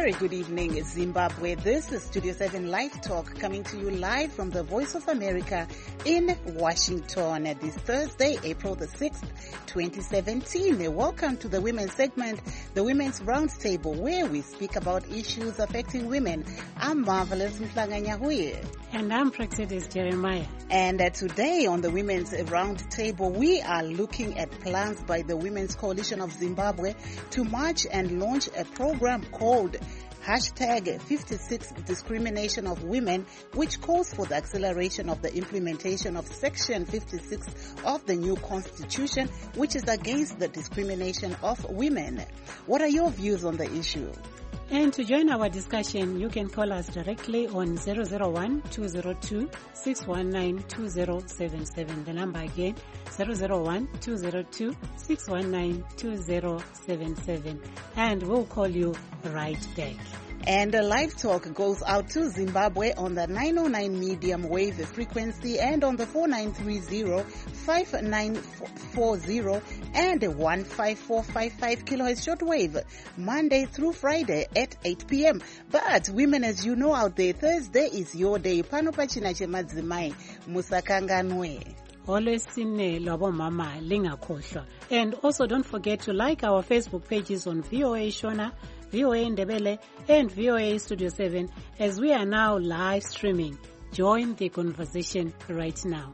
very good evening, Zimbabwe. This is Studio 7 Live Talk coming to you live from the Voice of America in Washington this Thursday, April the 6th, 2017. Welcome to the women's segment, the Women's Roundtable, where we speak about issues affecting women. I'm Marvelous Mflanganyahuye. And I'm Praxidis Jeremiah. And today on the Women's Roundtable, we are looking at plans by the Women's Coalition of Zimbabwe to march and launch a program called Hashtag 56 Discrimination of Women, which calls for the acceleration of the implementation of Section 56 of the new Constitution, which is against the discrimination of women. What are your views on the issue? And to join our discussion, you can call us directly on 001-202-619-2077. The number again, 001-202-619-2077. And we'll call you right back. And the live talk goes out to Zimbabwe on the 909 medium wave frequency and on the 4930-5940 and 15455 kilohertz shortwave, Monday through Friday at 8 p.m. But women, as you know out there, Thursday is your day. Pano pachina chemadzimai musakanganwe. Always sine lwabo mama lingakhohlwa. And also don't forget to like our Facebook pages on VOA Shona, VOA Ndebele, and VOA Studio 7 as we are now live streaming. Join the conversation right now.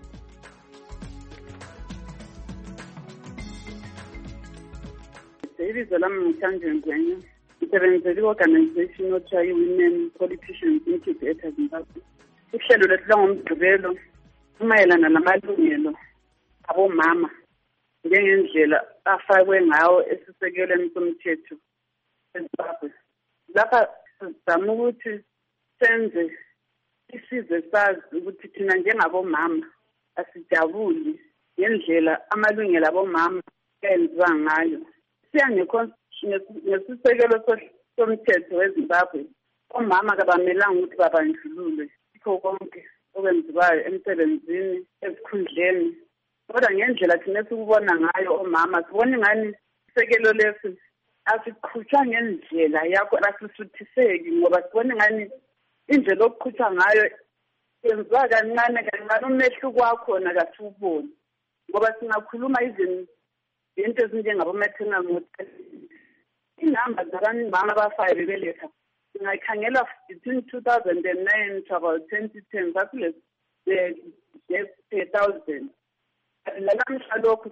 Ibizo lami ngithanda ngwenye. Ngisebenzela i-organization othiwa Women Politicians Incubator Zimbabwe. Uhlelo lwethu lwangomgqibelo umayelana namalungelo abomama njengendlela afakwe ngawo esisekelweni somthetho eZimbabwe. Lapha sizama ukuthi senze isizwe sazi ukuthi thina njengabomama asijabuli ngendlela amalungelo abomama enziwa ngayo. Siya ngesisekelo somthetho weZimbabwe, omama kabamelanga ukuthi babandlululwe kukho konke okwenziwayo emsebenzini, ezikhundleni. Kodwa ngendlela thina sikubona ngayo omama, sibona ingani isekelo lesi asiqhutshwa ngendlela yakho, asisuthiseki ngoba sibona ingani indlela okuqhutshwa ngayo yenziwa kancane kancane, umehluko wakhona kasiwuboni. Ngoba singakhuluma izinto ezinjengabo-maternal mortality, inamba zabamama abafayo bebeletha singayikhangela between 2009 to about 2010, that's deaths per thousand. Nalamhla lokhu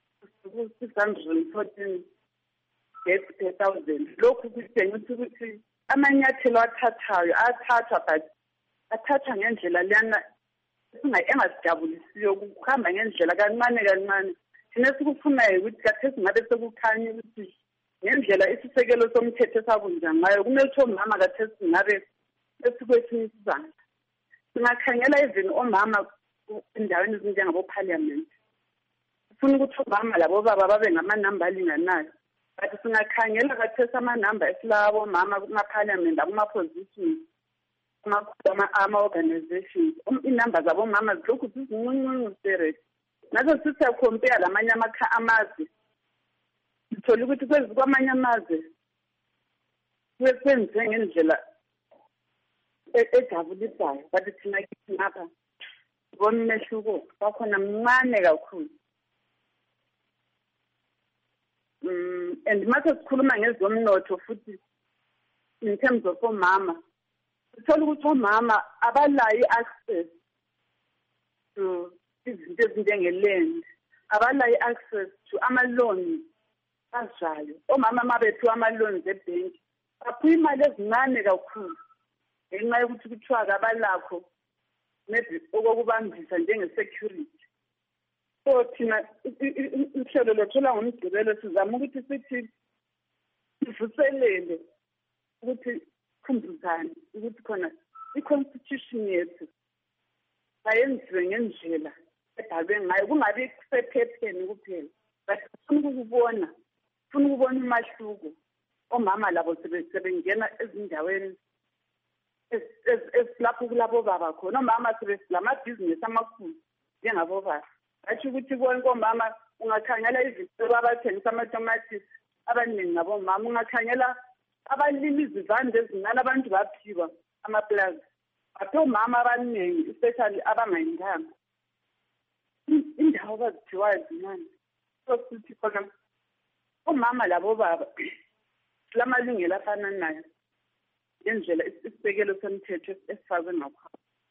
614 deaths per thousand. Lokhu kutshengisa ukuthi amanyathelo athathwa but athathwa ngendlela lena engasijabulisiyo, kuhamba ngendlela kancane kancane. Thina sikufunayo ukuthi kathesi ngabe sekukhanya ukuthi ngendlela isisekelo somthetho esabunja ngayo kumele ukuthi omama kathesi ngabe esikwesinye isizanga. Singakhangela even omama endaweni ezinjengabo-parliament. Sifuna ukuthi omama labo baba babe ngamanamba alinganayo. But singakhangela kathesi amanamba esilawo omama kuma-parliament, akuma-positions, ama-organizations. Inamba zabomama zilokhu zizincuncuncu serious. Nazo sisiyakompare lamanye amazwe. Sithola ukuthi kwamanye amazwe kwenziwe ngendlela ejabulisayo, but thina kithi ngapha sibona umehluko wakhona mncane kakhulu. And mase sikhuluma ngezomnotho futhi in terms of omama, sithola ukuthi omama abalayo i-access to izinto ezinjengeland, abalayo i-access to ama-loans azayo. Omama mabethiwa ama-loans ebhenki baphiwa imali ezincane kakhulu ngenxa yokuthi kuthiwa abalakho maybe okokubambisa njenge-security. So thina uhlelo lwethu langomgqibelo sizama ukuthi sithi sivuselele ukuthi khumbuzane ukuthi khona i-constitution yethu ayenziwe ngendlela ebhalwe ngayo, kungabi sephepheni kuphela, but sifuna ukubona umahluko. Omama labo sebengena ezindaweni lapho kulabo baba khona. Omama sebelamabhizinisi amakhulu njengabo baba. Asho ukuthi bonke omama ungakhangela izinto abathengisa amatomatisi abaningi ngabomama, ungakhangela abalimi izivande ezincane abantu baphiwa amaplazi bathe omama abaningi especially abangayindanga indawo abaziphiwayo zincane. So sithi khona omama labo baba silamalungelo afananayo ngendlela isisekelo semthetho esifakwe ngakho.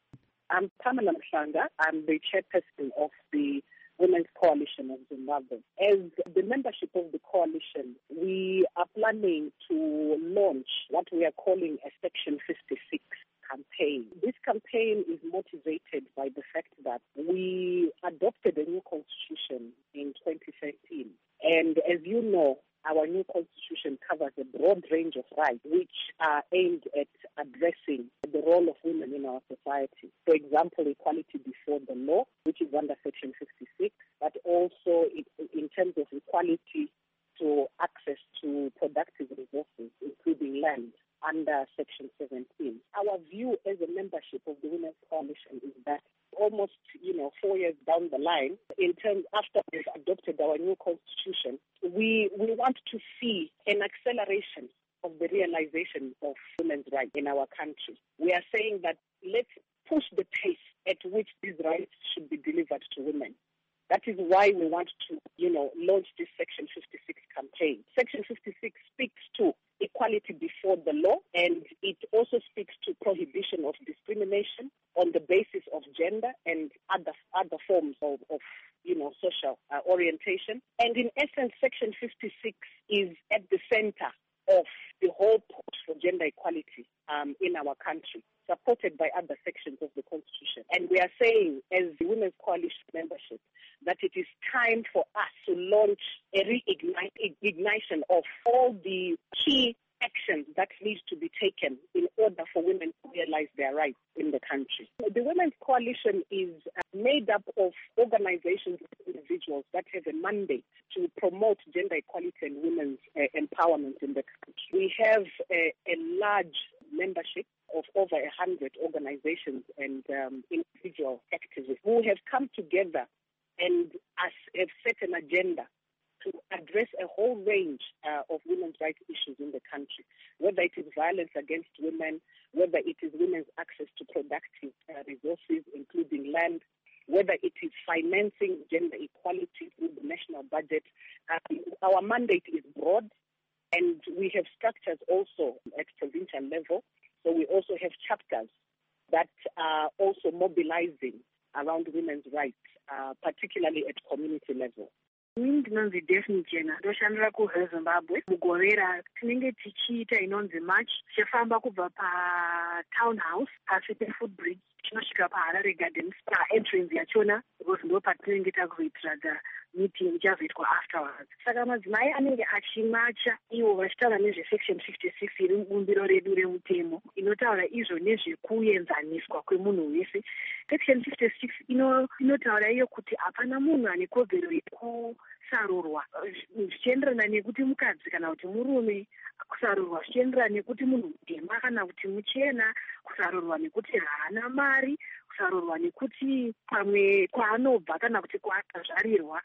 I'm Pamela Mhlanga. I'm the chairperson of the Women's Coalition of Zimbabwe. As the membership of the coalition, we are planning to launch what we are calling a Section 56 campaign. This campaign is motivated by the fact that we adopted a new constitution in 2013. And as you know, our new constitution covers a broad range of rights which are aimed at addressing the role of women in our society. For example, equality before the law, which is under Section 56, but also in terms of equality to access to productive resources, including land, under Section 17. Our view as a membership of the Women's Coalition is that almost, 4 years down the line, in terms after we've adopted our new constitution, we want to see an acceleration of the realization of women's rights in our country. We are saying that let's push the pace at which these rights should be delivered to women. That is why we want to, launch this Section 56 campaign. Section 56 speaks to equality before the law, and it also speaks to prohibition of discrimination on the basis of gender and other forms of social orientation. And in essence, Section 56 is at the center of the whole push for gender equality in our country, supported by other sections of the Constitution. And we are saying, as the Women's Coalition membership, that it is time for us to launch a reignition of all the key actions that need to be taken in order for women to realize their rights in the country. The Women's Coalition is made up of organizations and individuals that have a mandate to promote gender equality and women's empowerment in the country. We have a large membership of over 100 organizations and individual activists who have come together and have set an agenda to address a whole range of women's rights issues in the country, whether it is violence against women, whether it is women's access to productive resources, including land, whether it is financing gender equality through the national budget. Our mandate is broad, and we have structures also at provincial level. So we also have chapters that are also mobilizing around women's rights, particularly at community level. Ndinonzi Daphne Jena ndoshandira kuZimbabwe mugorera tinenge tichiita inonzi march tichifamba kubva patownhouse pasi pefoot bridge tinosvika paHarare Gardens paentrance yachona because ndo patinenge takuzoitira meeting ichazoitwa afterwards. Saka madzimai anenge achimacha ivo vachitaura nezvesection 56 iri mubumbiro redu remutemo inotaura izvo nezvekuenzaniswa kwemunhu wese. Section 56 inotaura iyo kuti hapana munhu ane kodzero yekusarurwa zvichienderana nekuti mukadzi kana kuti murume, kusarurwa zvichienderana nekuti munhu mutema kana kuti muchena, kusarurwa nekuti haana mari, kusarurwa nekuti pamwe kwaanobva kana kuti kwaakazvarirwa.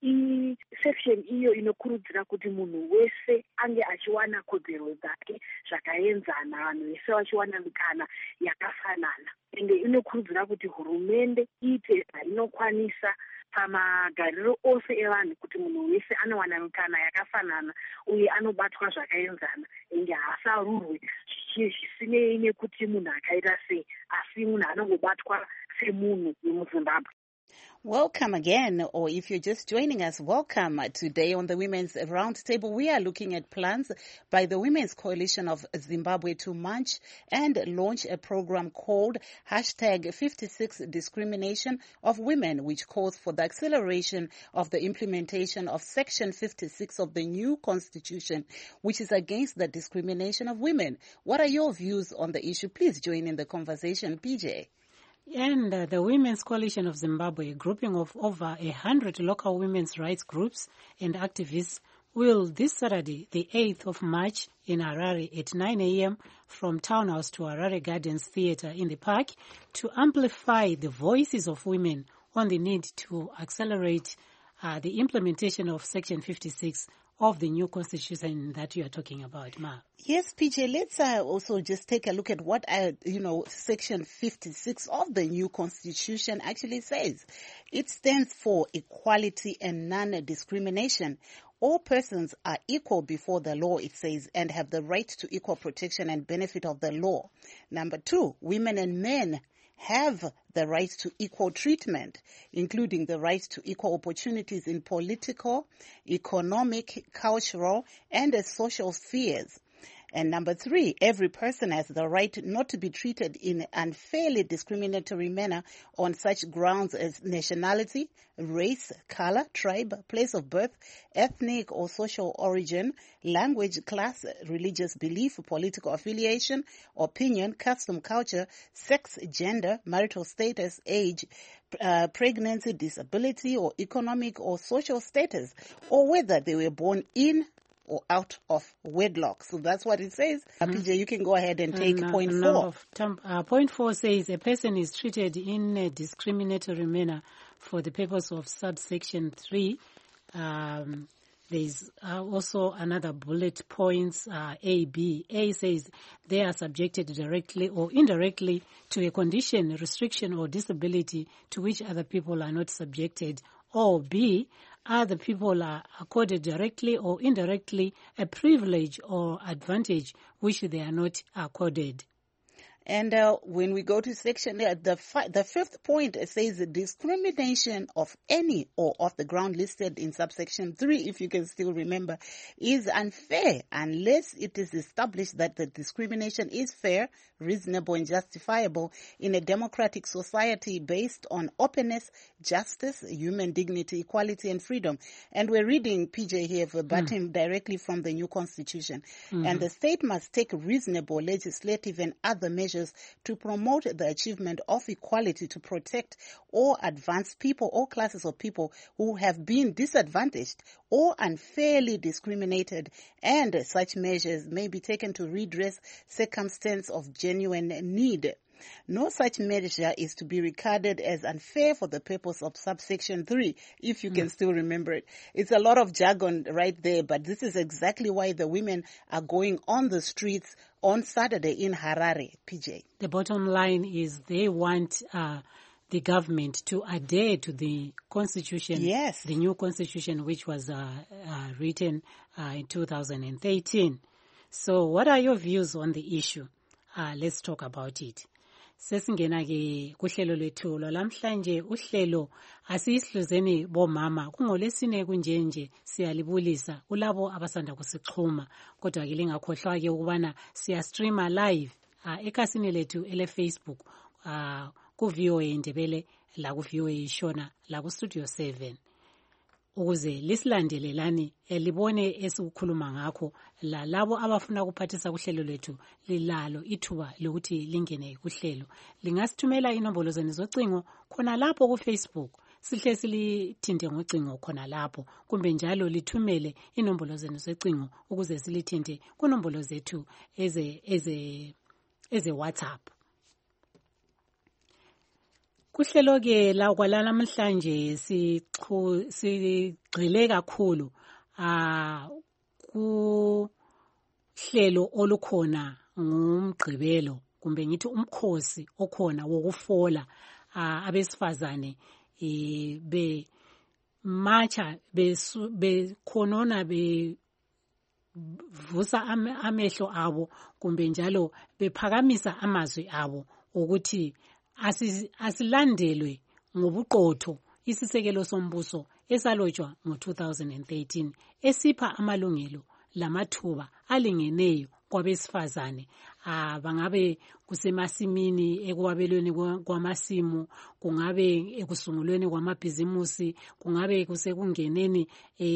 Section iyo inokurudzira kuti munhu wese ange achiwana kodzero dzake zvakaenzana, vanhu vese vachiwana mikana yakafanana. Ende inokurudzira kuti hurumende iite zvainokwanisa pamagariro ose evanhu kuti munhu wese anowana mikana yakafanana uye anobatwa zvakaenzana ende haasarurwe zvisinei nekuti munhu akaita sei, asi munhu anongobatwa semunhu wemuZimbabwe. Welcome again, or if you're just joining us, welcome. Today on the Women's Roundtable, we are looking at plans by the Women's Coalition of Zimbabwe to launch and launch a program called #56 Discrimination of Women, which calls for the acceleration of the implementation of Section 56 of the new Constitution, which is against the discrimination of women. What are your views on the issue? Please join in the conversation, PJ. And the Women's Coalition of Zimbabwe, a grouping of over 100 local women's rights groups and activists, will this Saturday, the 8th of March, in Harare at 9 a.m. from Townhouse to Harare Gardens Theatre in the park to amplify the voices of women on the need to accelerate the implementation of Section 56 of the new constitution that you are talking about, Ma? Yes, PJ, let's also just take a look at what, Section 56 of the new constitution actually says. It stands for equality and non-discrimination. All persons are equal before the law, it says, and have the right to equal protection and benefit of the law. Number 2, women and men have the right to equal treatment, including the right to equal opportunities in political, economic, cultural, and social spheres. And number 3, every person has the right not to be treated in an unfairly discriminatory manner on such grounds as nationality, race, color, tribe, place of birth, ethnic or social origin, language, class, religious belief, political affiliation, opinion, custom, culture, sex, gender, marital status, age, pregnancy, disability, or economic or social status, or whether they were born in or out of wedlock. So that's what it says. PJ, you can go ahead and take point 4. Point 4 says a person is treated in a discriminatory manner for the purpose of subsection 3. There's also another bullet points, A, B. A says they are subjected directly or indirectly to a condition, restriction, or disability to which other people are not subjected. Or B, other people are accorded directly or indirectly a privilege or advantage which they are not accorded. And when we go to section, the 5th point, it says discrimination of any or of the ground listed in subsection 3, if you can still remember, is unfair unless it is established that the discrimination is fair, reasonable, and justifiable in a democratic society based on openness, justice, human dignity, equality, and freedom. And we're reading, PJ here, verbatim directly from the new constitution. And the state must take reasonable legislative and other measures to promote the achievement of equality, to protect or advance people or classes of people who have been disadvantaged or unfairly discriminated, and such measures may be taken to redress circumstance of genuine need. No such measure is to be regarded as unfair for the purpose of subsection 3, if you can still remember it. It's a lot of jargon right there, but this is exactly why the women are going on the streets on Saturday in Harare, PJ. The bottom line is they want the government to adhere to the constitution, yes, the new constitution, which was written in 2013. So what are your views on the issue? Let's talk about it. Sesingena ke kuhlelo lethu lamhlanje uhlelo asihluzeni bomama kungolesine kunjenje siyalibulisa kulabo abasanda kusixhuma kodwa ke lingakhohlwa ke ukubana siya streama live ekasini lethu ele Facebook ku VOA Ndebele la ku VOA Shona la ku Studio 7 ukuze lisilandelelani libone esikukhuluma ngakho la labo abafuna kuphathisa kuhlelo lethu lilalo ithuba lokuthi lingene kuhlelo. Lingasithumela inombolo zenu zocingo khona lapho ku Facebook, sihle silithinte ngocingo khona lapho, kumbe njalo lithumele inombolo zenu zocingo ukuze silithinte kunombolo zethu eze WhatsApp. Kuhlelo ke la kwalana namhlanje sigxile kakhulu ku hlelo olukhona ngumgqibelo kumbe ngithi umkhosi okhona wokufola abesifazane be marcha bekhonona bevusa amehlo abo kumbe njalo bephakamisa amazwi abo ukuthi asilandelwe ngobuqotho isisekelo sombuso esalotshwa ngo-2013 esipha amalungelo lamathuba alingeneyo kwabesifazane bangabe kusemasimini ekuwabelweni kwamasimu, kungabe ekusungulweni kwamabhizimusi, kungabe kusekungeneni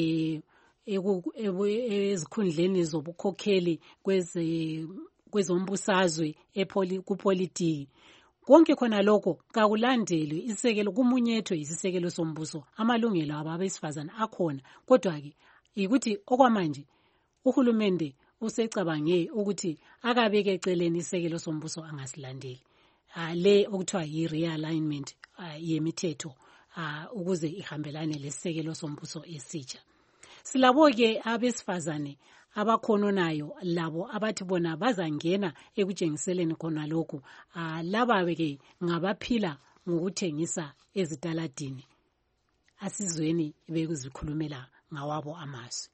ezikhundleni zobukhokheli kwezombusazwe kupolitiki. Konke khona lokho kakulandelwe isisekelo kumunyethwe isisekelo sombuso amalungelo ababesifazana akhona, kodwa ke ikuthi okwamanje uhulumende usecabange ukuthi akabeke eceleni isisekelo sombuso angasilandeli le okuthiwa yi-realignment yemithetho ukuze ihambelane lesisekelo sombuso esitsha. Silabo-ke abesifazane abakhononayo labo abathi bona bazangena ekutshengiseleni khona lokhu. Laba-ke ngabaphila ngokuthengisa ezitaladini. Asizweni bekuzikhulumela ngawabo amazwi.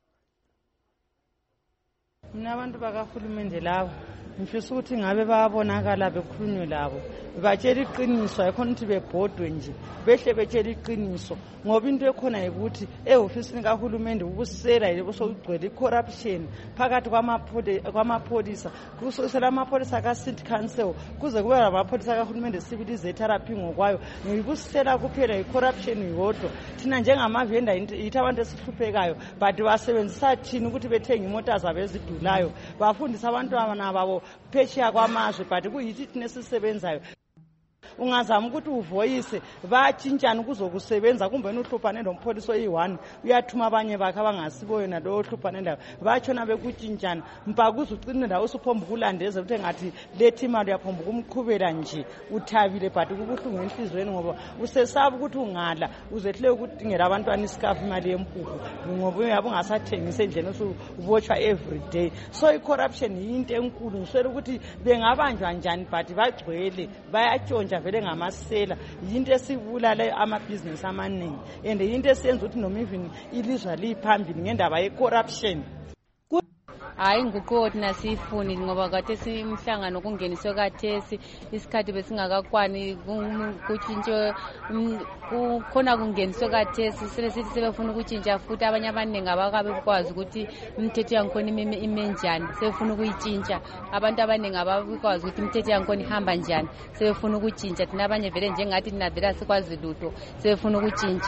Mina abantu bakahulumende labo ngifisa ukuthi ngabe bayabonakala bekhulunywe labo batshela iqiniso ayikhona ukuthi bebhodwe nje behle betshela iqiniso ngoba into ekhona ukuthi ehofisini kahulumende ubusela yebo sokugcwele icorruption phakathi kwamapholisa kusukela amapholisa ka-city council kuze kube amapholisa kahulumende civilized therapy ngokwayo ngibusela kuphela icorruption yodwa thina njengamavenda yithi abantu esihluphekayo but basebenzisa thina ukuthi bethenga imota zabo ezidulayo bafundisa abantwana babo phesheya kwamazwe but kuyithi thina esisebenzayo ungazama ukuthi uvoyise batshintshana ukuzokusebenza kumbe uhlupane lompholisa oyi-1 uyathuma abanye bakhe abangasibo yena lo hluphane layo batshona bekutshintshana mpakuze ucine ndawo usuphomba ukulandeza ukuthi ngathi lethi imali uyaphomba ukumqhubela nje uthabile but kubuhlungu enhliziyweni ngoba usesaba ukuthi ungala uzehlele ukudingela abantwana isikafu imali yempuphu ngoba uyabe ungasathengisa endleni usubotshwa every day. So i-corruption yinto enkulu ngiswele ukuthi bengabanjwa njani but bagcwele bayatshontsha vele ngamasela yinto esibulala amabhizinesi amaningi and yinto esiyenza ukuthi noma even ilizwe liphambili ngendaba ye-corruption. Hayi inguquko thina siyifuni ngoba khathesi imhlangano kungeniswe khathesi isikhathi besingakakwani kutshintshe kukhona kungeniswe khathesi sithi sebefuna ukutshintsha futhi abanye abaningi abakabe bekwazi ukuthi imithetho yankhona ime njani sebefuna ukuyitshintsha abantu abaningi abakwazi ukuthi imithetho yankhona ihamba njani sebefuna ukutshintsha thina abanye vele njengathi thina vele sikwazi lutho sebefuna ukutshintsha.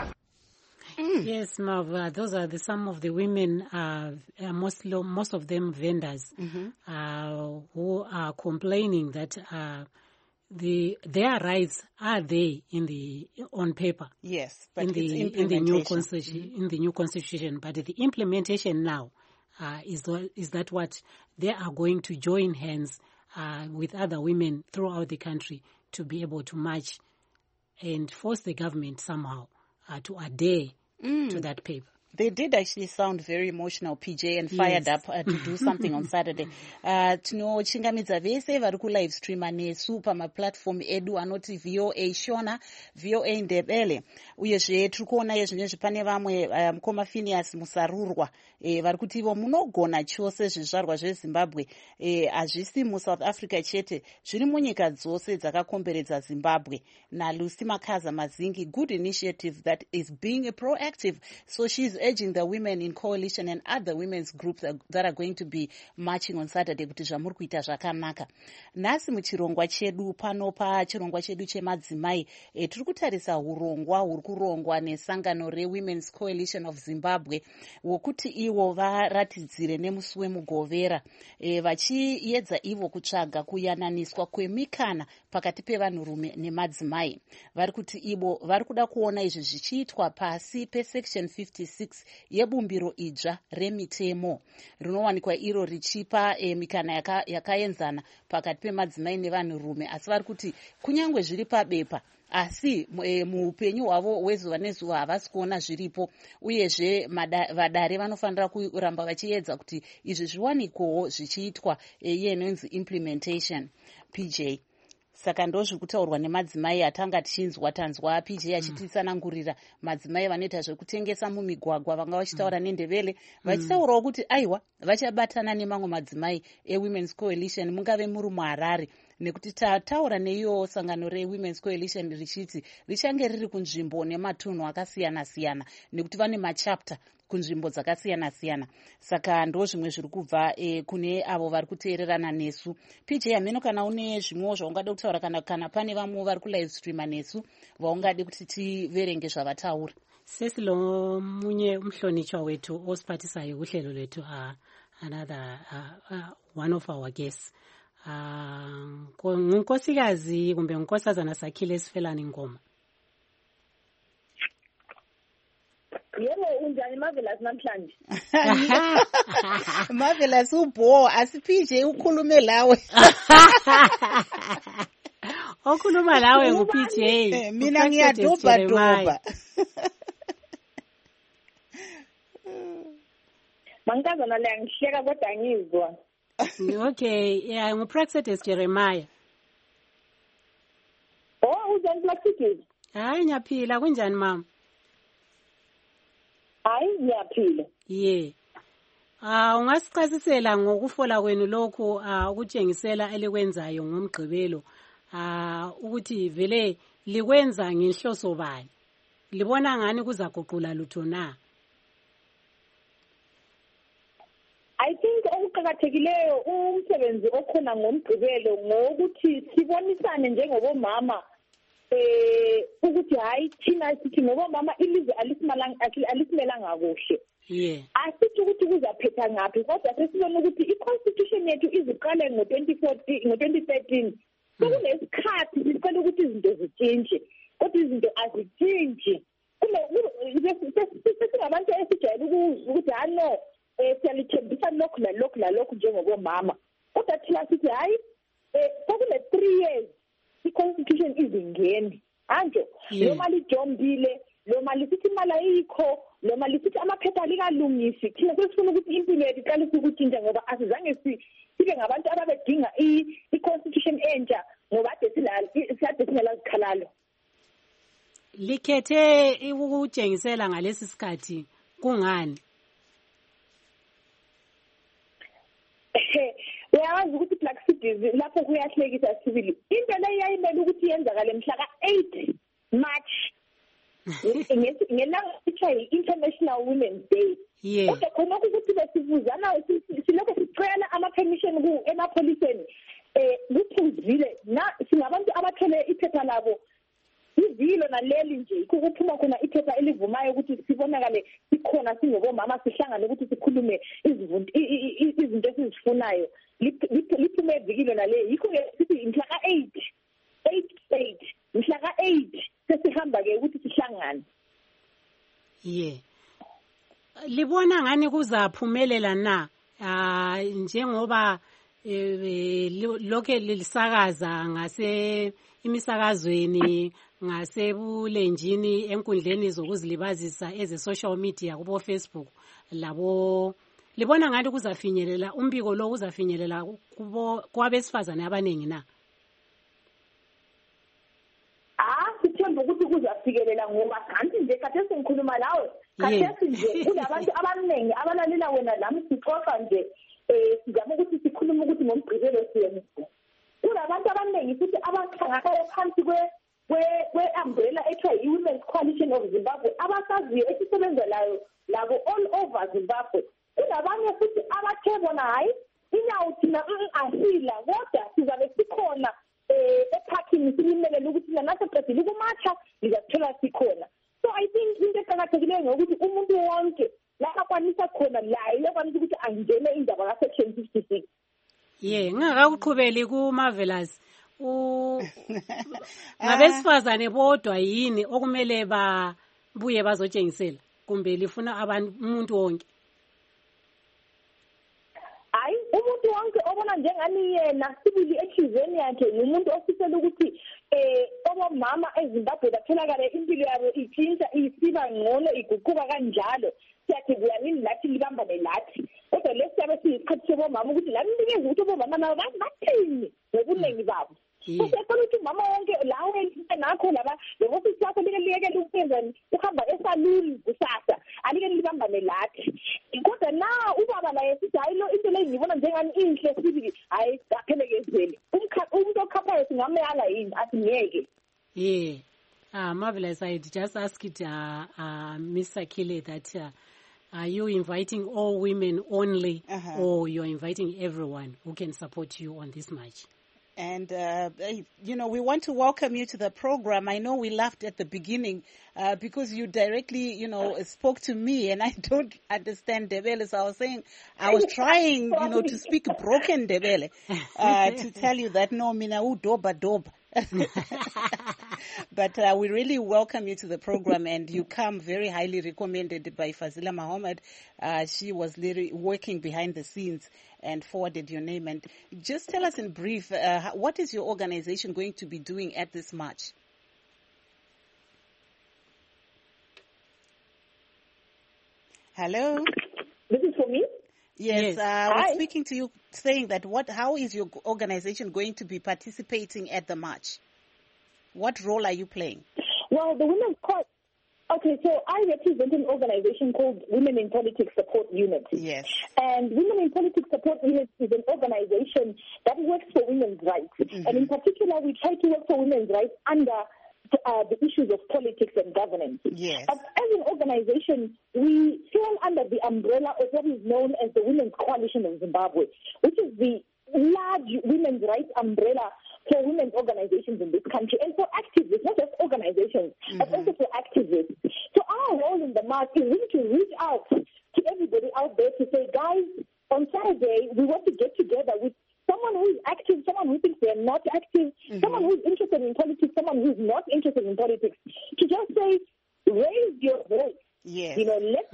Yes, Mav, those are some of the women, most of them vendors, who are complaining that their rights are there on paper. Yes, but in the new constitution, but the implementation now is that what they are going to join hands with other women throughout the country to be able to march and force the government somehow to adhere to that paper. They did actually sound very emotional, PJ, and fired up to do something on Saturday. Tinochingamidza vese vari kulive streama nesu pamaplatform edu anoti VOA Shona, VOA Ndebele. Uyezve tiri kuona izvinezvi pane vamwe mukoma Phineas Musarurwa vari kuti ivo munogona chose zvizvarwa zveZimbabwe hazvisi muSouth Africa chete zviri munyika dzose dzakakomberedza Zimbabwe. NaLucy Makaza Mazingi, good initiative that is being proactive. So she's urging the women in coalition and other women's groups that are going to be marching on Saturday kuti zvamuri kuita zvakanaka. Nhasi muchirongwa chedu pano pachirongwa chedu chemadzimai tiri kutarisa urongwa huri kurongwa nesangano reWomen's Coalition of Zimbabwe wokuti ivo varatidzire nemusi wemugovera vachiedza ivo kutsvaga kuyananiswa kwemikana pakati pevanhurume nemadzimai. Vari kuti ivo vari kuda kuona izvi zvichiitwa pasi pesection 56 yebumbiro idzva remitemo rinowanikwa iro richipa mikana yakaenzana pakati pemadzimai nevanhurume, asi vari kuti kunyange zviri pabepa asi muupenyu hwavo hwezuva nezuva havasi kuona zviripo, uyezve vadare vanofanira kuramba vachiedza kuti izvi zviwanikwewo zvichiitwa inonzi implementation. PJ, saka ndozviri kutaurwa nemadzimai atanga tanzwa PJ achititsanangurira madzimai vanoita zvekutengesa mumigwagwa vanga vachitaura nendevele vachitaurawo kuti aiwa vachabatana nemamwe madzimai eWomen's Coalition mungave muri muHarare, nekuti taura neiyo sangano reWomen's Coalition richiti richange riri kunzvimbo nematunhu akasiyana-siyana nekuti vane machapter kunzvimbo dzakasiyana-siyana. Saka ndo zvimwe zviri kubva kune avo vari kuteererana nesu. PJ Ameno, kana une zvimwewo zvaungada kutaura kana pane vamwe vari kulive streama nesu vaungade kuti tiverenge zvavataura? Sesilo munye umhlonitshwa wethu osiphathisayo uhlelo lwethu another one of our guests ngunkosikazi kumbe ngunkosazana Sakhile Sifelani Ngoma. Yebo, unjani Marvelous namhlanje? Marvelous ubho, asi PJ ukhulume lawe. Okhuluma lawe ngu-PJ. Mina ngiyadoba. Mankazana le angihleka kodwa angizwa. Okay, yeah, ngu-Praxedes Jeremiah. Oh, uzani Praxedes? Hayi ngiyaphila, kunjani mama? Hayi ngiyaphila. Yeah. Ungasichasisela ngokufola kwenu lokho ukutshengisela elikwenzayo ngomgqibelo ukuthi vele likwenza ngenhloso bani? Libona ngani kuzaguqula lutho na? I think okuqhakathekileyo umsebenzi okhona ngomgqibelo ngokuthi sibonisane njengobomama ukuthi hayi thina sithi ngobomama ilizwe alisimelanga kuhle. Yeah. Asithi ukuthi kuzaphetha ngaphi kodwa sesibona ukuthi i-constitution yethu iziqale ngo-2013 sekunesikhathi sicela ukuthi izinto zitshintshe kodwa izinto azitshintshi. Sesingabantu esijayele ukuzwa ukuthi no siyalithembisa lokhu nalokhu njengobomama kodwa thina sithi hayi sekune-3 years i-constitution izingeni anjo noma lijombile noma lisithi imali ayikho noma lisithi amaphepha alikalungisi thina sesifuna ukuthi impilo yethu iqalise ukutshintsha ngoba asizange sibe ngabantu ababedinga i-constitution entsha ngoba sade singelazikhalalo. Likhethe ukutshengisela ngalesi sikhathi kungani? Uyawazi ukuthi Praxedes lapho kuyahlekisa sibili into le yayimele ukuthi yenzakale mhla ka-8 March ngelanga kuthiwa yi-International Women's Day. Kodwa khona ukuthi besivuzana silokho sicela ama-permission emapholiseni kuphuzile singabantu abathole iphepha labo ivilo naleli nje kuphuma khona iphepha elivumayo ukuthi sibonakale sikhona singobomama sihlangane ukuthi sikhulume izinto esizifunayo liphume evikilo nale yikho sithi mhla ka-8 mhla ka-8 sesihamba-ke ukuthi sihlangane. Libona ngani kuzaphumelela na njengoba lokhe lisakaza imisakazweni ngasebulenjini enkundleni zokuzilibazisa eze-social media kubo Facebook labo, libona ngani kuzafinyelela umbiko lo uzafinyelela kwabesifazane abaningi na? Sithemba ukuthi kuzafikelela ngoba kanti nje khathesi ngikhuluma nawe khathesi nje kunabantu abaningi abalalela wena lami sixoxa nje sizama ukuthi sikhulume ukuthi ngomgqibelo siyenza. Kunabantu abaningi futhi abahlangana phansi kwe-umbrella ethiwa i-Women's Coalition of Zimbabwe abasaziyo esisebenzelayo labo all over Zimbabwe. Kunabanye futhi abathe bona hayi inyawo thina asila kodwa sizabe sikhona ephakini silimele ukuthi naseqedile ukumatsha lizathola sikhona. So I think into eqakathekileyo ngokuthi umuntu wonke lapha kwanisa khona layo uyakwanisa ukuthi angene indaba ka-section 56. Ngingakakuqhubeli ku-Marvelous ngabesifazane bodwa yini okumele babuye bazotshengisela kumbe lifuna umuntu wonke? Hayi umuntu wonke obona njengani yena sibili enhlizweni yakhe ngumuntu ofisela ukuthi obomama eZimbabwe batholakale impilo yabo itshintsha isiba ngcono iguquka kanjalo. Siyathi kuyanini lathi libambane lathi kodwa lesiyabe siyisikhathi sobomama ukuthi lami nikeze ukuthi obomama nabo bathini ngobuningi babo. Kusefuna ukuthi umama wonke lawe nakho laba lengofisi yakho likele ukuyenzani uhamba esaluni kusasa alikele libambane lathi kodwa na ubaba laye sithi hayi lo into leyo ngibona njengani inhle sibili hayi aphelekezele umuntu okhaphayo singameyala yini asingeke. Marvelous. I just ask it Miss Sakile that are you inviting all women only or you're inviting everyone who can support you on this march? And, we want to welcome you to the program. I know we laughed at the beginning because you directly, spoke to me and I don't understand Ndebele. So I was saying, I was trying, to speak broken Ndebele to tell you that, no, mina u doba. But we really welcome you to the program, and you come very highly recommended by Fazila Mohammed. She was literally working behind the scenes and forwarded your name. And just tell us in brief, what is your organization going to be doing at this march? Hello? This is for me? Yes, I was speaking to you saying that how is your organization going to be participating at the march? What role are you playing? Well, the Women's Cause. Okay, so I represent an organization called Women in Politics Support Unit. Yes. And Women in Politics Support Unit is an organization that works for women's rights. Mm-hmm. And in particular, we try to work for women's rights under the issues of politics and governance. Yes. As an organization, we fall under the umbrella of what is known as the Women's Coalition of Zimbabwe, which is the large women's rights umbrella for women's organizations in this country and for activists, not just organizations, but also for activists. So our role in the march is really to reach out to everybody out there to say, guys, on Saturday, we want to get together with someone who is active, someone who thinks they're not active, someone who's interested in politics, someone who's not interested in politics, to just say, raise your voice. Yes. You know, let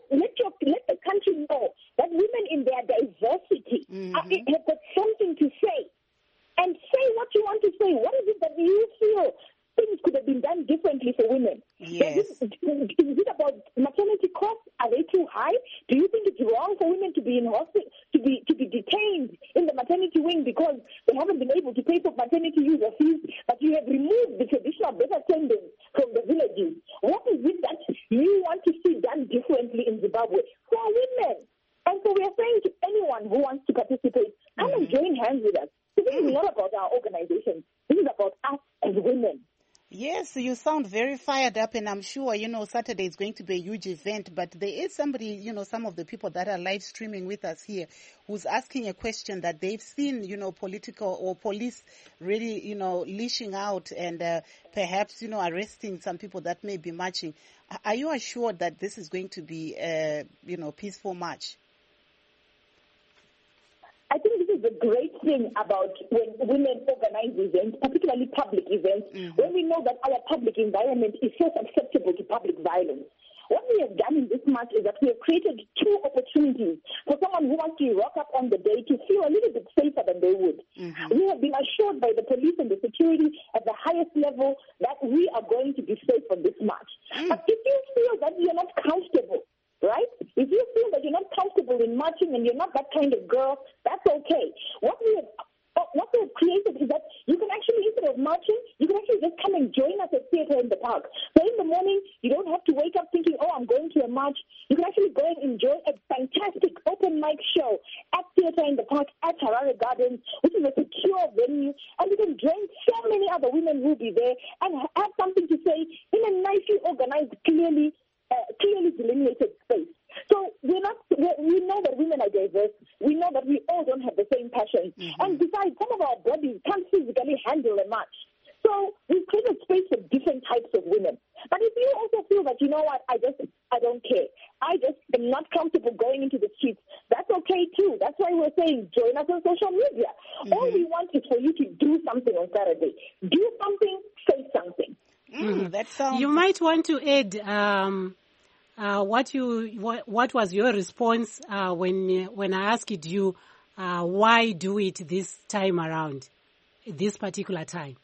the country know that women in their diversity have got something to say. And say what you want to say. What is it that you feel things could have been done differently for women? Yes. Is it about maternity costs? Are they too high? Do you think it's wrong for women to be in hospital, to be detained in the maternity wing because they haven't been able to pay for maternity user fees, but you have removed the traditional birth attendants from the villages? What is it that you want to see done differently in Zimbabwe for women? And so we are saying to anyone who wants to participate, come and join hands with us. So this is not about our organization. This is about us as women. Yes, you sound very fired up, and I'm sure, Saturday is going to be a huge event, but there is somebody, some of the people that are live streaming with us here who's asking a question that they've seen, political or police really, leashing out and perhaps, arresting some people that may be marching. Are you assured that this is going to be a, peaceful march? I think this is the great thing about when women organize events, particularly public events, when we know that our public environment is so susceptible to public violence. What we have done in this march is that we have created two opportunities for someone who wants to rock up on the day to feel a little bit safer than they would. We have been assured by the police and the security at the highest level that we are going to be safe on this march. But if you feel that you're not comfortable, right? If you feel that you're not comfortable in marching and you're not that kind of girl, that's okay. What we have created is that you can actually, instead of marching, you can actually just come and join us at Theatre in the Park. So in the morning, you don't have to wake up thinking, I'm going to a march. You can actually go and enjoy a fantastic open mic show at Theatre in the Park at Harare Gardens, which is a secure venue, and you can join so many other women who will be there and have something to say in a nicely organized, clearly delineated space. So we know that women are diverse. We know that we all don't have the same passions. And besides, some of our bodies can't physically handle a march. So we've created space for different types of women. But if you also feel that, I don't care, I just am not comfortable going into the streets, that's okay too. That's why we're saying join us on social media. All we want is for you to do something on Saturday. Do something, say something. That sounds... You might want to add what was your response when I asked you why do it this time around, this particular time?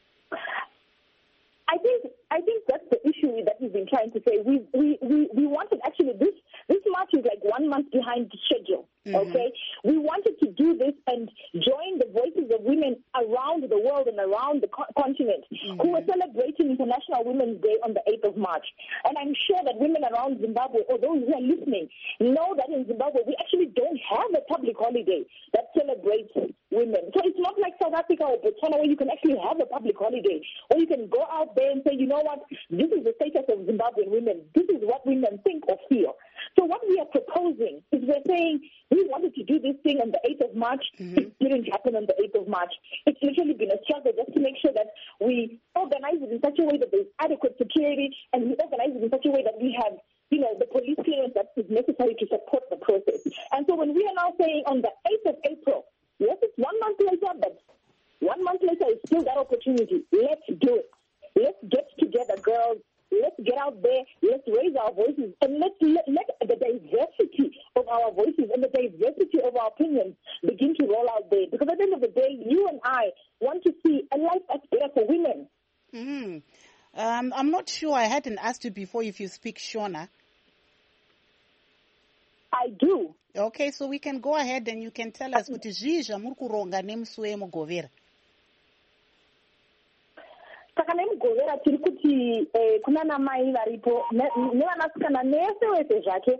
I think that's the issue that we've been trying to say. We wanted, actually, this march is like 1 month behind the schedule, okay? We wanted to do this and join the voices of women around the world and around the continent who are celebrating International Women's Day on the 8th of March. And I'm sure that women around Zimbabwe, or those who are listening, know that in Zimbabwe we actually don't have a public holiday that celebrates women. So it's not like South Africa or Botswana where you can actually have a public holiday, or you can go out there and say, you know what, this is the status of Zimbabwean women. This is what women think or feel. So what we are proposing is we're saying we wanted to do this thing on the 8th of March. It didn't happen on the 8th of March. It's literally been a struggle just to make sure that we organize it in such a way that there's adequate security, and we organize it in such a way that we have, the police clearance that is necessary to support the process. And so when we are now saying on the 8th of April, yes, it's 1 month later, but 1 month later is still that opportunity. Let's do it. Let's get together, girls. Let's get out there. Let's raise our voices, and let the diversity of our voices and the diversity of our opinions begin to roll out there. Because at the end of the day, you and I want to see a life that's better for women. I'm not sure. I hadn't asked you before if you speak Shona. I do. Okay, so we can go ahead and you can tell us kuti zhizha muri kuronga nemusi wemugovera. Saka nemugovera tiri kuti kuna namai varipo nevanasikana nese wese zvake.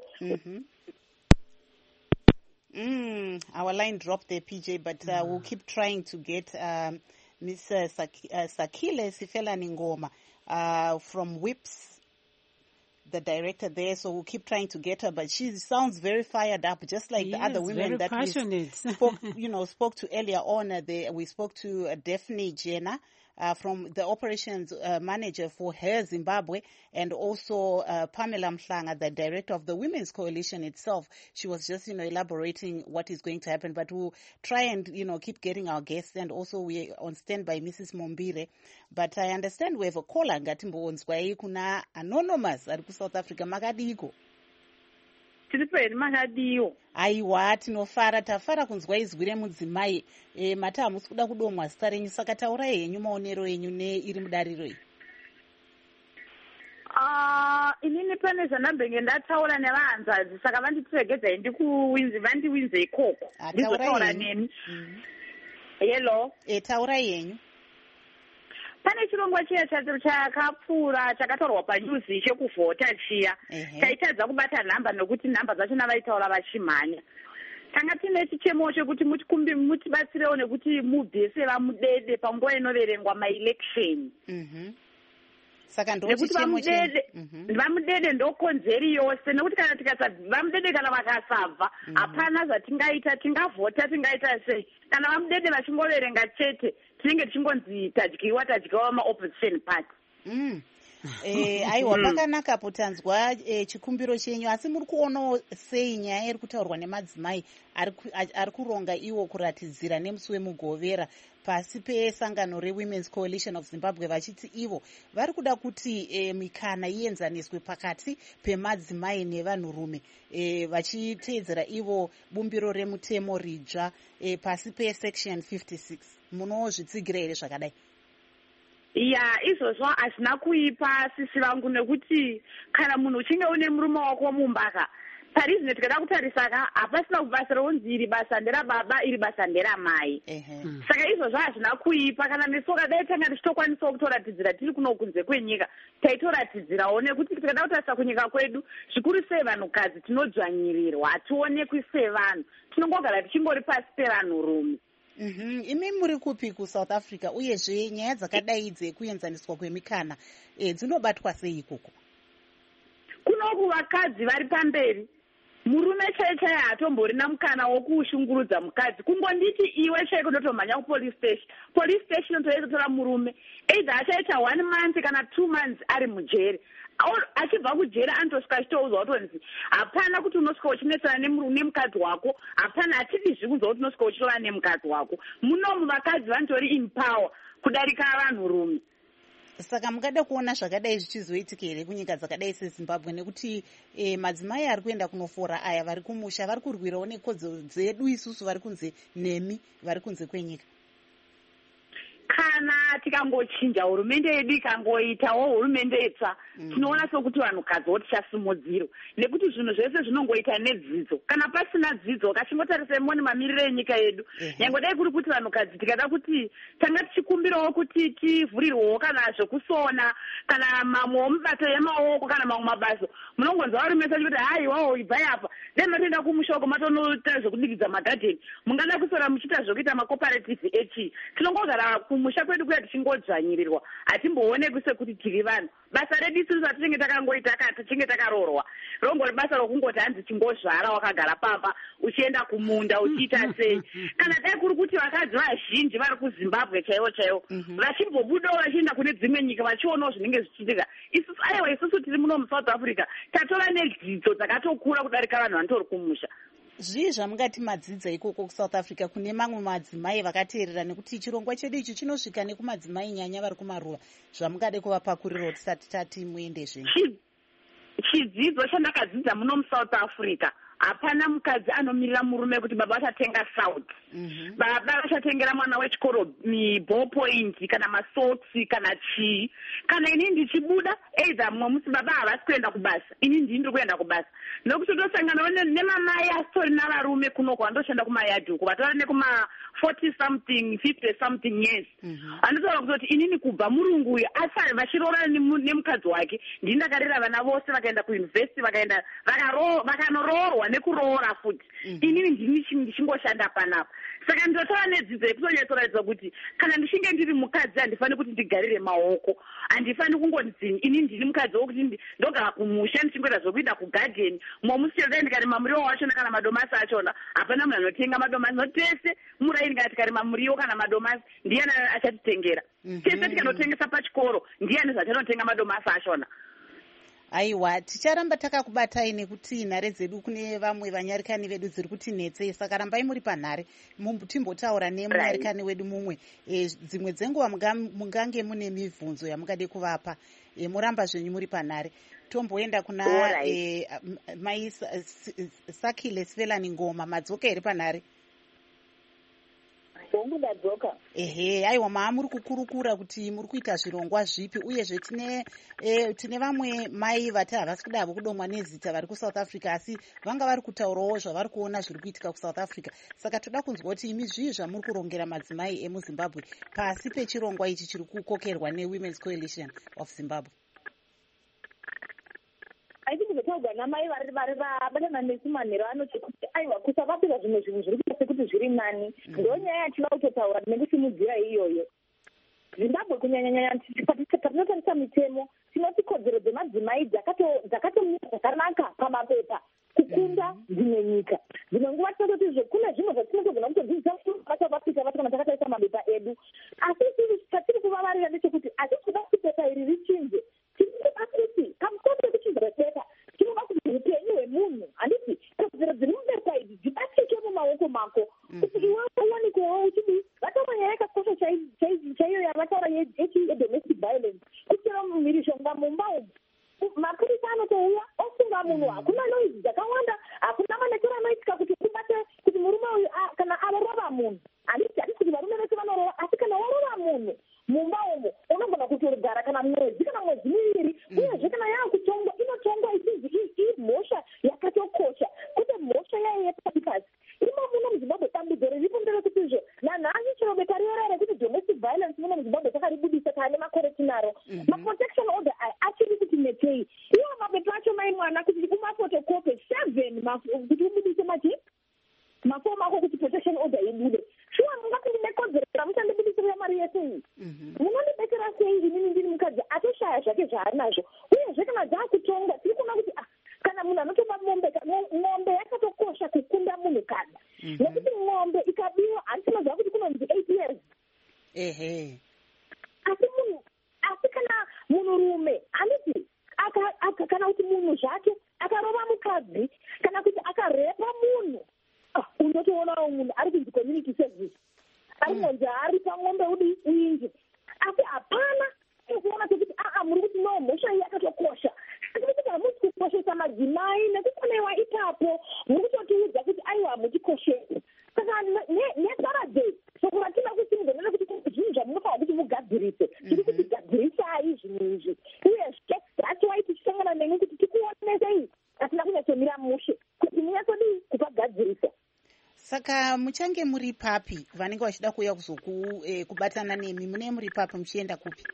Our line dropped there, PJ, but we'll keep trying to get Miss Sakile Sifelani Ngoma from WIPS, the director there. So we'll keep trying to get her, but she sounds very fired up, just like the other women that passionate. we spoke to earlier on. We spoke to Daphne Jenner. From the operations manager for Hair Zimbabwe, and also Pamela Mhlanga, the director of the Women's Coalition itself. She was just, elaborating what is going to happen. But we'll try and, keep getting our guests. And also we're on standby, Mrs. Mombire. But I understand we have a caller, Ngatimbo kuna Anonymous, at South Africa. Makadiko. Aiwa tinofara tafara kunzwa izwi remudzimai mati hamusi kuda kudomwa zita renyu saka taurai henyu maonero enyu neiri mudariro iyi. Inini pane zvandambenge ndataura nevahanzvadzi saka vanditiregedzai ndikuwinzi vandiwinze ikoko ndizotaura nemi. Hello. Taurai henyu. Pane chirongwa chiya chakapfuura chakatorwa panyuzi chekuvhota chiya chaitadza kubata nhamba nokuti nhamba dzacho navaitaura vachimhanya. Tanga tine chichemo chekuti mutibatsirewo nekuti mubvese vamudede panguva inoverengwa maelection. Saka nekuti vamudede ndokonzeri yose nekuti kana vamudede kana vakasabva hapana zvatingaita, tingavhota tingaita sei. Kana vamudede vachingoverenga chete tinenge tichingonzi tadyiwa maopposition party. Aiwa pakanaka potanzwa chikumbiro chenyu, asi muri kuonawo sei nyaya iri kutaurwa nemadzimai ari kuronga iwo kuratidzira nemusi wemugovera pasi pesangano reWomen's Coalition of Zimbabwe vachiti ivo vari kuda kuti mikana ienzaniswe pakati pemadzimai nevanhurume vachiteedzera ivo bumbiro remutemo ridzva pasi pesection 56. Munozvitsigira here zvakadai? Izvozvo hazvina kuipa sisi vangu nekuti kana munhu uchinge une murume wako mumbaka parizvino tikada kutarisa hapasina kubasa rounzi iri basa nderababa iri basa nderamai. Saka izvozvo hazvina kuipa kana nesoka dai tanga tichitokwanisawo kutoratidzira tiri kuno kunze kwenyika taitoratidzirawo nekuti tikada kutarisa kunyika kwedu zvikuru sei vanhukadzi tinodzvanyirirwa hationekwi sevanhu tinongogara tichingori pasi pevanhurume. Imi muri kupi kuSouth Africa uyezve nyaya dzakadai dzekuenzaniswa kwemikana dzinobatwa sei ikoko? Kunoku vakadzi vari pamberi, murume chaiye hatomborina mukana wokushungurudza mukadzi, kungonditi iwe chai kundotomhanya kupolice station totora murume either achaita 1 month kana 2 months ari mujeri. Achibva kujeri anotosvika achitoudzwa kutonzi hapana kuti unosvika uchinetsana nemukadzi wako, hapana hatidizvi kunzwa kuti unosvika uchitova nemukadzi wako. Munomu vakadzi vanotori in power kudarika vanhurume. Saka mungada kuona zvakadai zvichizoitika here kunyika dzakadai seZimbabwe, nekuti madzimai ari kuenda kunofora aya vari kumusha vari kurwirawo nekodzero dzedu isusu vari kunze nemi vari kunze kwenyika. Kana tikangochinja hurumende yedu ikangoitawo hurumende itsva tinoona sokuti vanhukadzi tichasimudzirwa nekuti zvinhu zvese zvinongoita nedzidzo. Kana pasina dzidzo kachingotarisai mone mamiriro enyika yedu nyangodai kuri kuti vanhukadzi tikada kuti tanga tichikumbirawo kuti tivhurirwewo kana zvekusona kana mamwewo mibato yemaoko kana mamwe mabasa. Munongonzwa varume kuti haiwawo ibvai apa dai matoenda kumushoko matonoita zvekudikidza magadheni, mungada kusora muchiita zvekuita macooperative echi. Tinongogara kumusha kwedu kuya tichingodzvanyirirwa hatimboonekwi sekuti tiri vanhu. Basa redu isusu hatichinge takangoita tichinge takarorwa rongori basa rokungoti hanzi chingozvara wakagara pamba uchienda kumunda uchiita sei. Kana dai kuri kuti vakadzi vazhinji vari kuZimbabwe chaivo vachimbobudawo vachienda kune dzimwe nyika vachionawo zvinenge zvichiitika. Isusu tiri muno muSouth Africa tatora nedzidzo dzakatokura kudarika vanhu vanotori kumusha. zvii zvamungati madzidza ikoko kuSouth Africa kune mamwe madzimai vakateerera, nekuti chirongwa chedu ichi chinosvika nekumadzimai nyanya vari kumaruva, zvamungade kuvapakurirawo tisati tati muende zvenyu? Chidzidzo chandakadzidza muno muSouth Africa, hapana mukadzi anomirira murume kuti baba vachatenga South. Baba vachatengera mwana wechikoro ballpoint kana masocks kana chii. Kana ini ndichibuda either mumwe musi baba havasi kuenda kubasa, ini ndiri kuenda kubasa. Nokuti totosangana nemamai asitori navarume kunoko vandoshanda kumayadhi uko, vatora nekuma 40 something 50 something years. Anotaura kuti inini kubva murungu uyu asi vachiroora nemukadzi wake. Ndini ndakarera vana vose vakaenda kuuniversity vakanoroorwa nekuroora futi. Inini ndini ndichingoshanda panapa. Saka ndotova nedzidzo yekutonyatsoratidza kuti kana ndichinge ndiri mukadzi handifani kuti ndigarire maoko, handifani kungonzi ini ndiri mukadzi wokuti ndogara kumusha ndichingoita zvokuinda kugadheni. Mumwe musi chero ndikarima muriwo wachona kana madomasi achona, hapana munhu anotenga madomasi. Notese muraini kana tikarima muriwo kana madomasi, ndiani achatitengera? Tese tikanotengesa pachikoro, ndiani zvachanotenga madomasi achona? Aiwa, ticharamba takakubatai nekuti nhare dzedu kune vamwe vanyarikani vedu dziri kuti netse, saka rambai muri panhare timbotaura nemunyarikani wedu mumwe. Dzimwe dzenguva mungange mune mibvunzo yamungade kuvapa, muramba zvenyu muri panhare. Tomboenda kuna mai Sakile Sivelani Ngoma, madzoka iri panhare? Ehe, aiwa, maamuri kukurukura kuti muri kuita zvirongwa zvipi, uyezve tine vamwe mai vati havasi kudavo kudomwa nezita vari kuSouth Africa, asi vanga vari kutaurawo zvavari kuona zviri kuitika kuSouth Africa. Saka toda kunzwa kuti imi zvii zvamuri kurongera madzimai emuZimbabwe pasi pechirongwa ichi chiri kukokerwa neWomen's Coalition of Zimbabwe. Aitikuzotaurwa namai vari vabatana nesimanhero anoti kuti aiwa kusavapira zvimwe zvinhu zviri kuita sekuti zviri nani. Ndonyaya yatinoda kutotaura nekusimudzira iyoyo. Zimbabwe kunyanyanyanya patinotangisa mitemo tinoti kodzero dzemadzimai dzakatomira zvakanaka pamapepa kukunda dzimwe nyika. Dzimwe nguva tinototi kune zvimwe zvatinotogona kutodzidzisa vaSouth Africa vati kana takataisa mapepa edu, asi patiri kuvavarira ndechekuti hatikuda kuti pepa iri richinje. Tirikuti kamukoto kuchinzira pepa tinoda kuti upenyu hwemunhu, handiti kodzero dziri mupepa idzi dzibatike mumaoko mako, kuti iwewe uwanikewo uchidi vataura nyaya yakakosha chaiyo yavataura yedomestic violence, kuchera mhirishonga mumba umu. Mapurisa anotouya osunga munhu, hakuna noizi dzakawanda, hakuna manekero anoitika kuti ubate kuti murume uyu kana arova munhu. Handiti kuti varume vese vanorova, asi kana warova munhu mumba umu unogona kutogara kana mwedzi kana mwedzi miviri. Uyezve kana yaakutongwa inotongwa ichinzi mhosva yakatokosha, kwete mhosva yayo yepasi. Imo muno muZimbabwe dambudzo riripo nderekuti izvo nanhasi chero bekariyora rekuti domestic violence muno muZimbabwe takaribudisa taane makore tinaro. Maprotection order achiri kuti netei. Iwo mapepa acho mai mwana kuti umafotokope 7 kuti ubudise mafomu ako kuti protection order ibude. Shuwa mungati nekodzero ramuchandibudisira mari yese iyi. Munondibekera sei inini ndiri mukadzi atoshaya zvake zvaanazvo. Uyezve kana dzaakutonga tiri kuona kuti kana munhu anotoba mombe yakatokosha kukunda munhukadzi. Nekuti mombe ikabiwa handinoziva kuti kunonzi 8 years. Ehe. Asi kana munhurume handiti kana kuti munhu zvake akarova mukadzi kana kuti akarepa munhu, unotoonawo munhu ari kunzi community service, ari kunzi ari pamombe uinje. Asi hapana kuona kuti muri kuti no mhosva iyi yakatokosha. Asi kana muri kukoshesa madzimai nekukonewa ipapo, muri kutotiudza kuti aiwa muchikoshesa. Saka nesaradei soko ratinoda kusimudzana kuti zvinhu zvamunofanira kuti mugadzirise tiri kuti gadzirisai zvinhu izvi. Uyezve zvachiwai tichisangana nemi kuti tikuonesei hatina kunyatsomira mushe kuti munyatsodii kupagadzirisa. Saka muchange muri papi vanenge vachida kuuya kubatana nemi, mune muri papi muchienda kupi?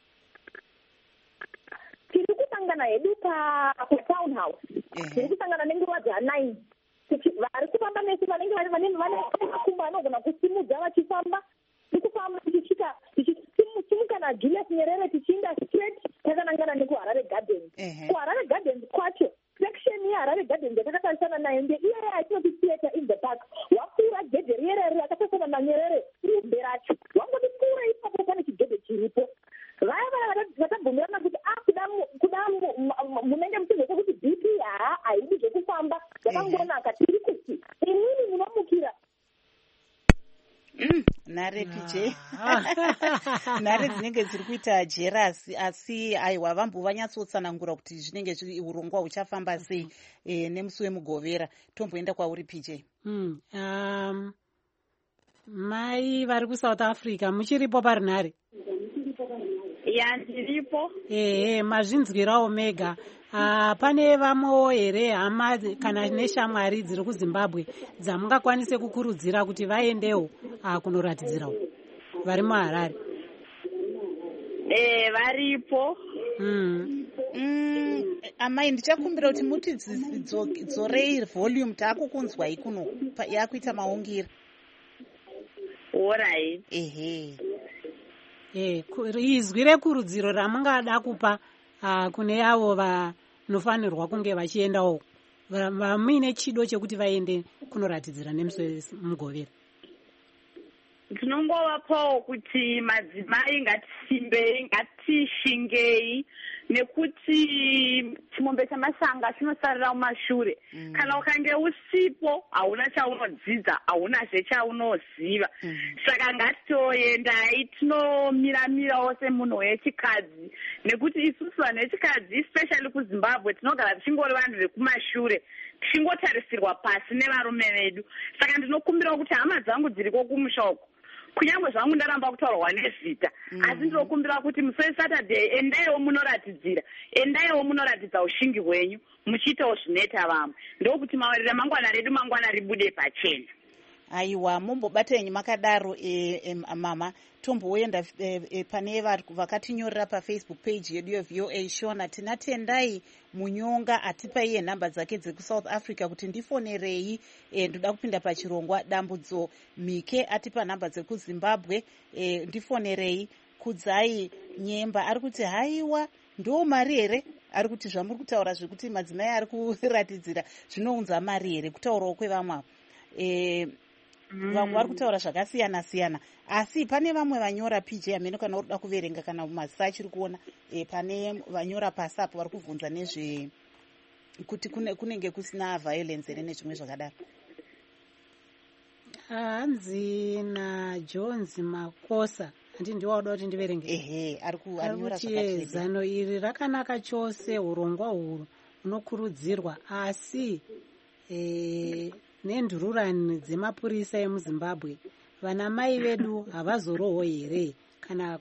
Tiri kusangana hedu kutown house. Tiri kusangana nenguva dza9 vari kufamba nesi vanenge vane makumba anogona kusimudza vachifamba. Tiri kufamba tichisvika tichimuka naJulius Nyerere tichienda straight takanangana nekuHarare Gardens. KuHarare Gardens kwacho section yeHarare Gardens yatakatarisana nayo ndeiyo yatinoti theatre in the park. Wakura gedhe riyerere rakatarisana naNyerere rumbe racho, wangoti kura ipapo pane chigedhe chiripo. Vaya vatabvumirana kuti kuda munenge muchizose kuti BP haidi zvekufamba, yakangona zvakanaka. Tiri kuti imwini munomukira nhare PJ nhare dzinenge dziri kuita jerasi, asi aiwa vambovanyatsoutsanangura kuti zvinenge urongwa huchafamba sei nemusi wemugovera. Tomboenda kwauri PJ. Mai vari kuSouth Africa, muchiripo pari nhare? Ya, ndiripo. Mazvinzwirawo mega. Pane vamwewo here hama kana neshamwari dziri kuZimbabwe dzamungakwanise kukurudzira kuti vaendewo kunoratidzirawo vari muHarare? Varipo. Amai, ndichakumbira kuti muti dzorei volume, taakukunzwai kuno yakuita maungira. Alright. Izwi rekurudziro ramungada kupa kune avo vanofanirwa kunge vachiendawo vamuine chido chekuti vaende kunoratidzira nemusi mugovera. Ndinongovapawo kuti madzimai ngatisimbei, ngatishingei, nekuti chimombe chamasanga chinosarira mumashure. Kana ukange usipo hauna chaunodzidza, haunazve chaunoziva. Saka ngatitoendai tinomiramirawo semunhu wechikadzi, nekuti isusu vanhu vechikadzi especially kuZimbabwe tinogara tichingori vanhu vekumashure, tichingotarisirwa pasi nevarume vedu. Saka ndinokumbirawo kuti hama dzangu dziriko kumusha uko, kunyange zvangu ndaramba kutaurwa nezita, asi ndinokumbira kuti musi weSaturday endaiwo munoratidzira, endaiwo munoratidza ushingi hwenyu, muchiitawo zvinoita vamwe, ndokuti ramangwana redu mangwana ribude pachena. Aiwa, mumbobatai makadaro mama. Tomboenda pane vakatinyorera paFacebook page yedu yeVOA Shona. Tinatendai Munyonga atipaiye nhamba dzake dzekuSouth Africa kuti ndifonerei, ndoda kupinda pachirongwa. Dambudzo Mike atipa nhamba dzekuZimbabwe, ndifonerei. Kudzai Nyemba ari kuti haiwa ndo mari here, ari kuti zvamuri kutaura zvekuti madzimai ari kuratidzira zvinounza mari here, kutaurawo kwevamwe. Vamwe vari kutaura zvakasiyana siyana, asi pane vamwe vanyora PJ amene kana urikuda kuverenga kana mazisa achiri kuona, pane vanyora pasi apo vari kubvunza nezve kuti kunenge kusina violence here nezvimwe zvakadaro. Hanzi naJones Makosa, handi ndiwo wauda kuti ndiverenge. Arinyora zvakati zano iri rakanaka chose, urongwa uhuru unokurudzirwa, asi nendururani dzemapurisa emuZimbabwe, vana mai vedu havazorohwo here kana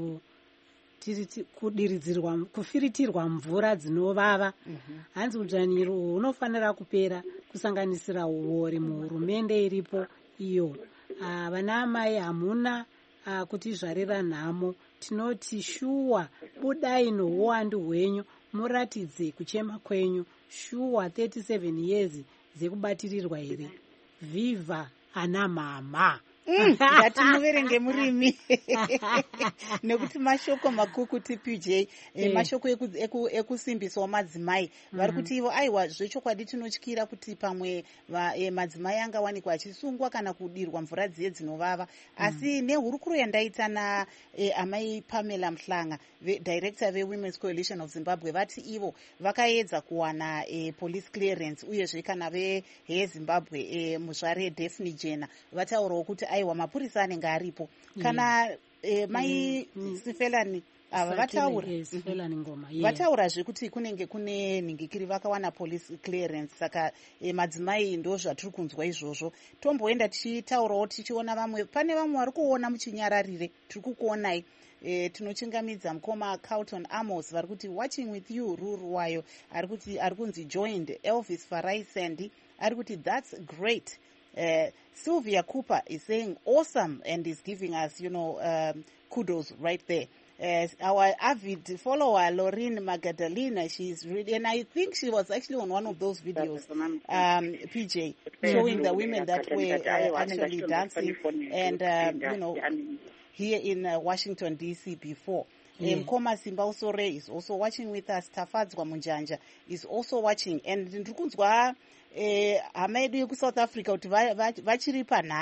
kufiritirwa mvura dzinovava. Hanzi udzvanyiro hunofanira kupera, kusanganisira uori muhurumende iripo iyo. Vana mai hamuna kutizvarira nhamo, tinoti shuwa budai nouwandu hwenyu, muratidze kuchema kwenyu. Shuwa 37 years dzekubatirirwa here. Viva ana mama. Ngatimuverenge murimi nekuti mashoko makukuti PJ, mashoko ekusimbiswa madzimai. Vari kuti ivo aiwa zvechokwadi tinotyira kuti pamwe madzimai angawanikwa achisungwa kana kudirwa mvura dziye dzinovava. Asi nehurukuro yandaita naamai Pamela Mhlanga, director veWomen's Coalition of Zimbabwe, vati ivo vakaedza kuwana police clearance, uyezve kana veZimbabwe muzvare Daphne Jenner vataurawo kuti aiwa mapurisa anenge aripo. Kana mai Sifelani ava vataurazve kuti kunenge kune nhingikiri vakawana police clearance. Saka madzimai ndo zvatiri kunzwa izvozvo. Tomboenda tichitaurawo tichiona vamwe, pane vamwe vari kuona muchinyararire, tiri kukuonai. Tinochingamidza mukoma Carlton Amos, vari kuti watching with you Ruru wayo, ari kunzi joined. Elvis Farai Sandy ari kuti that's great. Sylvia Cooper is saying awesome and is giving us, kudos right there. Our avid follower Lorraine Magdalena, she's really, and I think she was actually on one of those videos, PJ, showing the women that were actually dancing, and here in Washington DC before. Mkoma Simba Usore is also watching with us. Tafadzwa Munjanja is also watching, and ndirikunzwa hama yedu yekuSouth Africa kuti vachiri panhare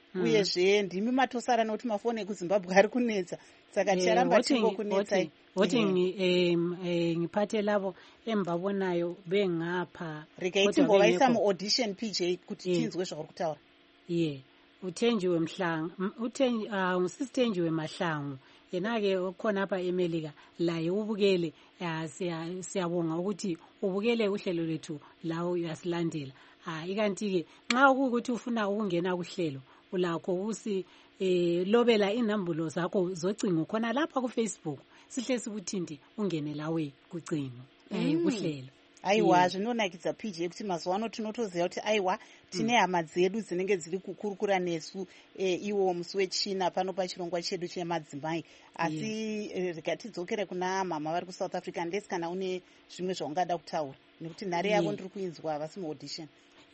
uyezve ndimi matosara nokuti mafoni ekuzimbabwe ari kunetsa saka ticharamba tingokunetsai voti ngiphathe lavo emvabonayo bengapha regai timbovaisa muaudition PJ kuti tinzwe zvauri kutaura uthenjiwe usisithenjiwe mahlangu yena-ke ukhona apha emelika laye ubukele siyabonga ukuthi ubukele uhlelo lwethu lawo uyasilandela ikanti-ke nxa kuwukuthi ufuna ukungena kuhlelo ulakho ukusi lobela inambulo zakho zocingo khona lapha kufacebook sihle sikuthindi ungene lawe kucingo kuhlelo aiwa zvinonakidza PJ kuti mazuva ano tinotoziva kuti aiwa tine hama dzedu dzinenge dziri kukurukura nesu iwo musi wechina pano pachirongwa chedu chemadzimai asi rega tidzokere kuna mama vari kuSouth Africa ndesi kana une zvimwe zvaungada kutaura nekuti nhare yavo ndiri kuinzwa vasi muaudition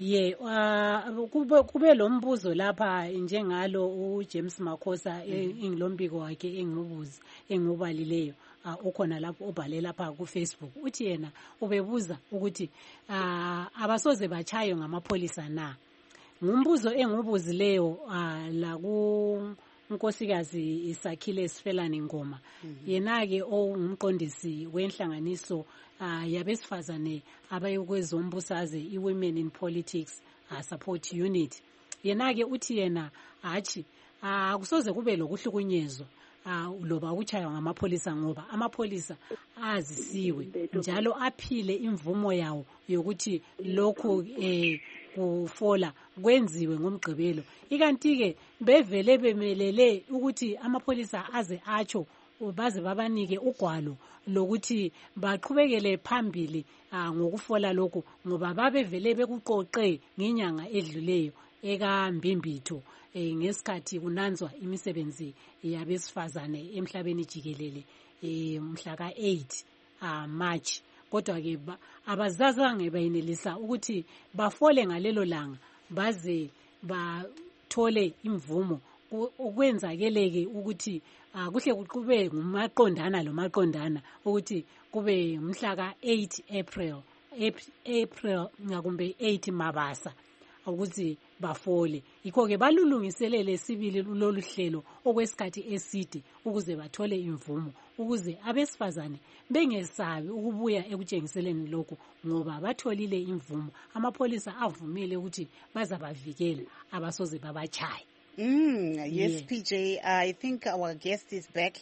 kube lo mbuzo lapha njengalo uJames Makhosa engilombiko wakhe engubalileyo ukhona lapho ubhale lapha kuFacebook uthi yena ubebuza ukuthi abasoze bachayo ngamapholisa na ngumbuzo engubuzileyo la unkosikazi Sakhile Sifelani Ngoma yena-ke ongumqondisi wenhlanganiso yabesifazane abayokwezombusazwe i-Women in Politics Support Unit yena-ke uthi yena hatshi akusoze kube lokuhlukunyezwa loba ukuchaywa ngamapholisa ngoba amapholisa azisiwe njalo aphile imvumo yawo yokuthi lokhu kufola kwenziwe ngomgqibelo ikanti-ke bevele bemelele ukuthi amapholisa aze atsho baze babanike ugwalo lokuthi baqhubekele phambili ngokufola lokhu ngoba babevele bekuqoqe ngenyanga edluleyo ekambimbitho ngesikhathi kunanzwa imisebenzi yabesifazane emhlabeni jikelele mhla ka-8 March kodwa-ke abazazange bayenelisa ukuthi bafole ngalelo langa baze bathole imvumo ukwenzakeleke ukuthi kuhle kube ngumaqondana lomaqondana ukuthi kube mhla ka-8 April ngakumbe 8 Mabasa ukuthi bafole yikho-ke balulungiselele sibili lolu hlelo okwesikhathi eside ukuze bathole imvumo ukuze abesifazane bengesabi ukubuya ekutshengiseleni lokhu ngoba batholile imvumo amapholisa avumile ukuthi bazabavikela abasoze babachaye. Yes, PJ, I think our guest is back,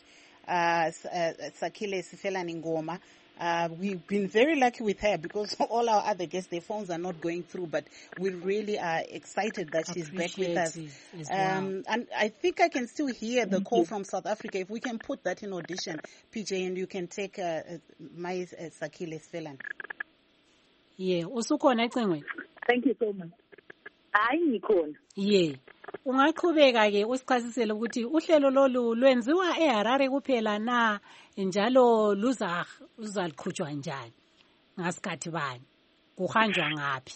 Sakhile Sifelani Ngoma. We've been very lucky with her because all our other guests, their phones are not going through, but we really are excited that she's back with us. And I think I can still hear the call from South Africa. If we can put that in audition, PJ, and you can take my Sakhile Sifelani. Yeah, usukhona ecingweni. Thank you so much. Hayi ngikhona. Yeah. Ungaqhubeka ke usichasisele ukuthi uhlelo lolu lwenziwa eHarare kuphela na njalo uzalikhutshwa njani ngasikhathi bani kuhanjwa ngapi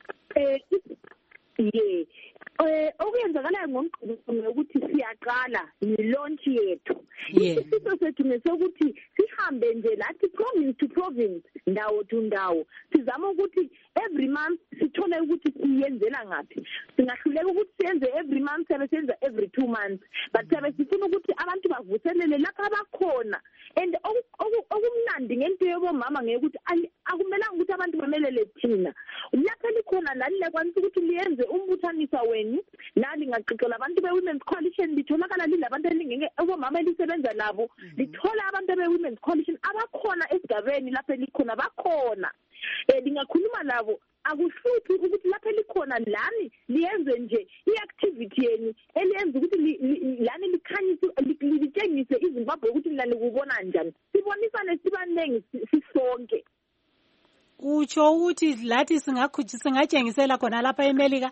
okuyenzakalayo ngomgqibelo ukuthi siyaqala ni-launch yethu isifiso sethu nesokuthi sihambe nje lathi province to province ndawo to ndawo sizama ukuthi every month sithole ukuthi siyenzela ngaphi singahluleka ukuthi siyenze every month siyabe siyenza every 2 months but siyabe sifuna ukuthi abantu bavuselele lapha abakhona and okumnandi ngento yobomama ngekuthi akumelanga ukuthi abantu bamelele thina lapha likhona nani lekwanisa ukuthi liyenze umbuthanisa wenu nali ngaqoqela abantu be-Women's Coalition litholakala lilabantu elingeke obomama elisebenza labo lithola abantu be-Women's Coalition abakhona esigabeni lapha likhona bakhona lingakhuluma nabo akuhluphi ukuthi lapha likhona lani liyenze nje i-activity yenu eliyenza ukuthi lani likhanyise litshengise iZimbabwe ukuthi lani kubona njani sibonisane sibanengi sisonke utsho ukuthi lathi singatshengisela khona lapha eMelika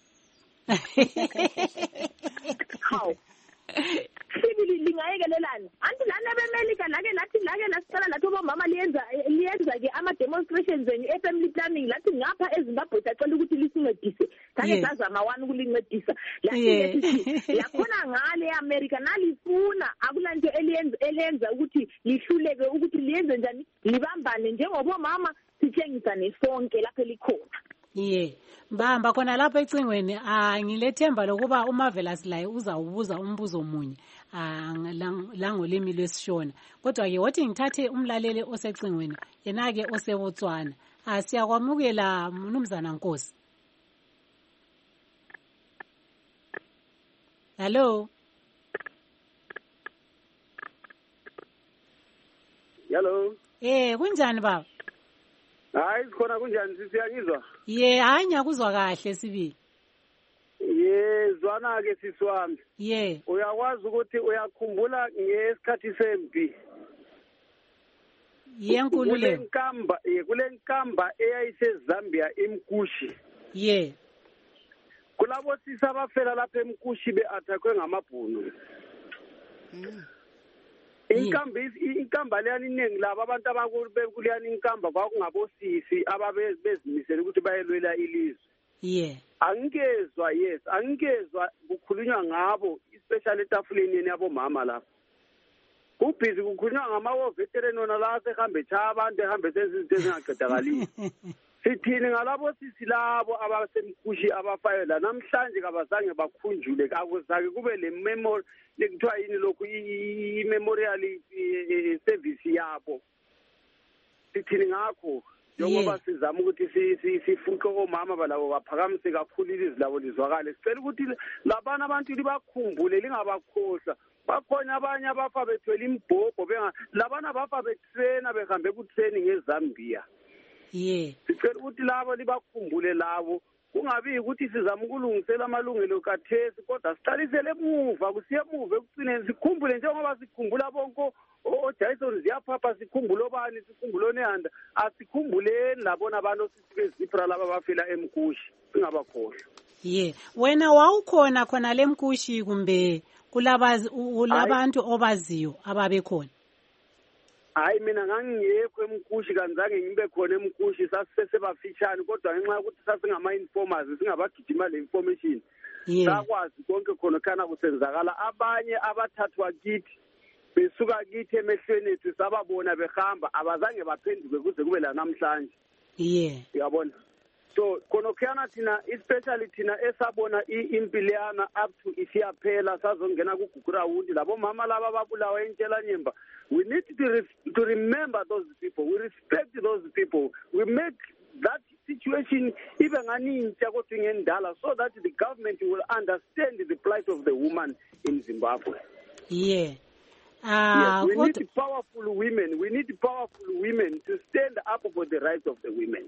how sibili lingayekelelana anti lana beMelika lake lasiqala lathi obomama liyenza ke ama-demonstrations enu e-family planning lathi ngapha eZimbabwe sacela ukuthi lisincedise kake sazama wani ukulincedisa lakhona ngale e-America nalifuna akulanto eliyenza ukuthi lihluleke ukuthi liyenze njani libambane njengobomama sitshengisane sonke lapho likhona Ye. Mbamba khona lapha ecingweni ngilethemba lokuba uMarvelous laye uzawubuza umbuzo munye langolimi lwesishona. Kodwa ke wathi ngithathe umlaleli osecingweni yena ke oseBotswana. Siyakwamukela mnumzana Nkosi. Hello. Hello. Kunjani baba? Hayi khona kunjani sisiyangizwa? Hayi ngiyakuzwa kahle sibili. Zwana ke siswami. Uyakwazi ukuthi uyakhumbula ngesikhathi sempi. Yenkulu le. Kule nkamba eyayiseZambia imkushi. Kulabo sisa abafela lapha emkushi beattackwe ngamabhunu. Inkamba leyani iningi laba abantu abakuleyani inkamba kwakungabosisi ababezimisela ukuthi bayelwela ilizwe. Angingezwa kukhulunywa ngabo especially etafuleni yeni yabomama lapha. Kubhizi kukhulunywa ngama veteran ona la sehambe echaya abantu ehambe senza izinto ezingaqedakaliyo. Sithini ngalabo sisi labo abasemkushi abafayo la namhlanje kabazange bakhunjule akuzake kube le memory lekuthiwa yini lokhu i-memorial service yabo. Sithini ngakho njengoba sizama ukuthi sifuqe omama balabo baphakamise kakhulu ilizwi labo lizwakale. Sicela ukuthi labana abantu libakhumbule lingabakhohlwa. Bakhona abanye abafa bethwele imbhobho labana bafa betrena behambe ku-training eZambia. Sicela ukuthi labo libakhumbule labo kungabi ukuthi sizama ukulungisela amalungelo kathesi kodwa siqalisele emuva kusiye emuva ekugcineni sikhumbule njengoba sikhumbula bonke oJason ziyaphapha sikhumbule obani sikhumbule onehanda asikhumbuleni labona abantu sisibezipra laba bafela emkushi singabakhohlwa. Wena wawukhona khona lemkushi kumbe kulabantu obaziyo ababekhona? Hayi mina ngangiyekho emkushi kanzange ngibe khona emkushi sasisebafitshane kodwa ngenxa yokuthi sasingama-informers singabagijima le information sakwazi konke khona khana kusenzakala. Abanye abathathwa kithi besuka kithi emehlweni ethu sababona behamba abazange baphenduke kuze kube la namhlanje. Uyabona, so khonokhana thina especially thina esabona impileyana up to isiyaphela sazongena kuGugurawundi labo mama laba babulawa eNtshela-Nyemba. We need to remember those people. We respect those people. We make that situation even anintsha kodwa ngendala so that the government will understand the plight of the woman in Zimbabwe. Yes, we need powerful women. We need powerful women to stand up for the rights of the women.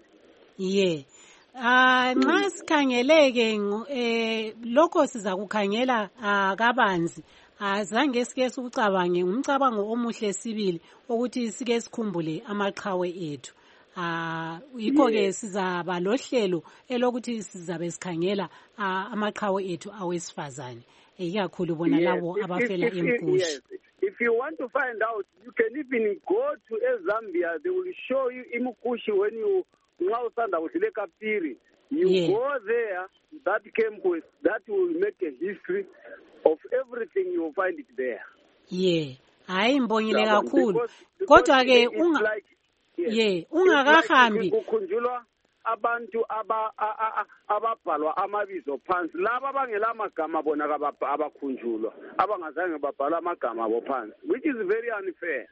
Nxa sikhangeleke lokho siza kukhangela kabanzi azange sike sikucabange ngumcabango omuhle sibili ukuthi sike sikhumbule amaqhawe ethu. Yikho ke sizaba lohlelo elokuthi sizabe sikhangela amaqhawe ethu awesifazane ikakhulu bona labo abafela emkushi. If you want to find out, you can even go to Zambia. They will show you imukushi when you usanda udlile Kapiri. You go there, that campus, that will make a history of everything you will find it there. Hayi mbongile kakhulu. Kodwa ke ungakahambi kukhunjulwa abantu ababhalwa amabizo phansi laba abangela amagama bona abakhunjulwa abangazange babhala amagama abo phansi, which is very unfair.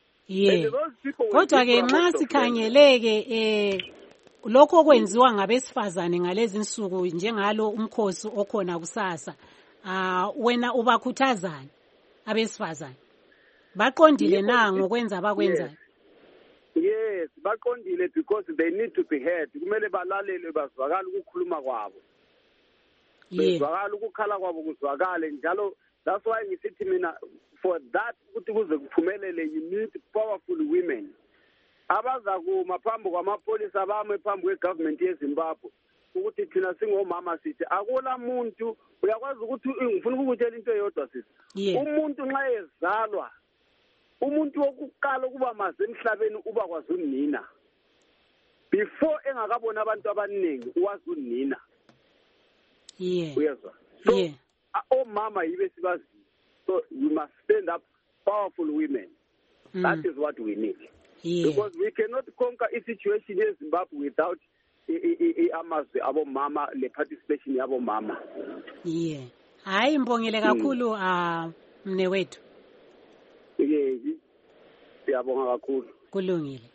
Kodwa ke nxa sikhangeleke lokho okwenziwa ngabesifazane ngalezi insuku njengalo umkhosi okhona kusasa, wena ubakhuthazana abesifazane baqondile na ngokwenza abakwenzayo? Yes, baqondile because they need to be heard. Kumele balalelwe bazwakala ukukhuluma kwabo. Bazwakala ukukhala kwabo kuzwakale njalo. That's why ngisithi mina for that ukuthi kuze kuphumelele you need powerful women. Abazakuma phambi kwamapolisa abame phambi kwegovernment yeZimbabwe ukuthi thina singomama sithi akula muntu uyakwazi ukuthi ngifuna ukukutshela into eyodwa sithi umuntu nxa ezalwa umuntu wokuqala ukuba maze emhlabeni uba kwazi unina before engakabona abantu abaningi uwazi unina. Uyezwa? So omama yibe sibazi. So we must stand up powerful women. That is what we need. Because we cannot conquer a situation in Zimbabwe without amazwi abomama le participation yabomama. Yeah. Hayi mbongele kakhulu mnewethu. Siyabonga kakhulu. Kulungile.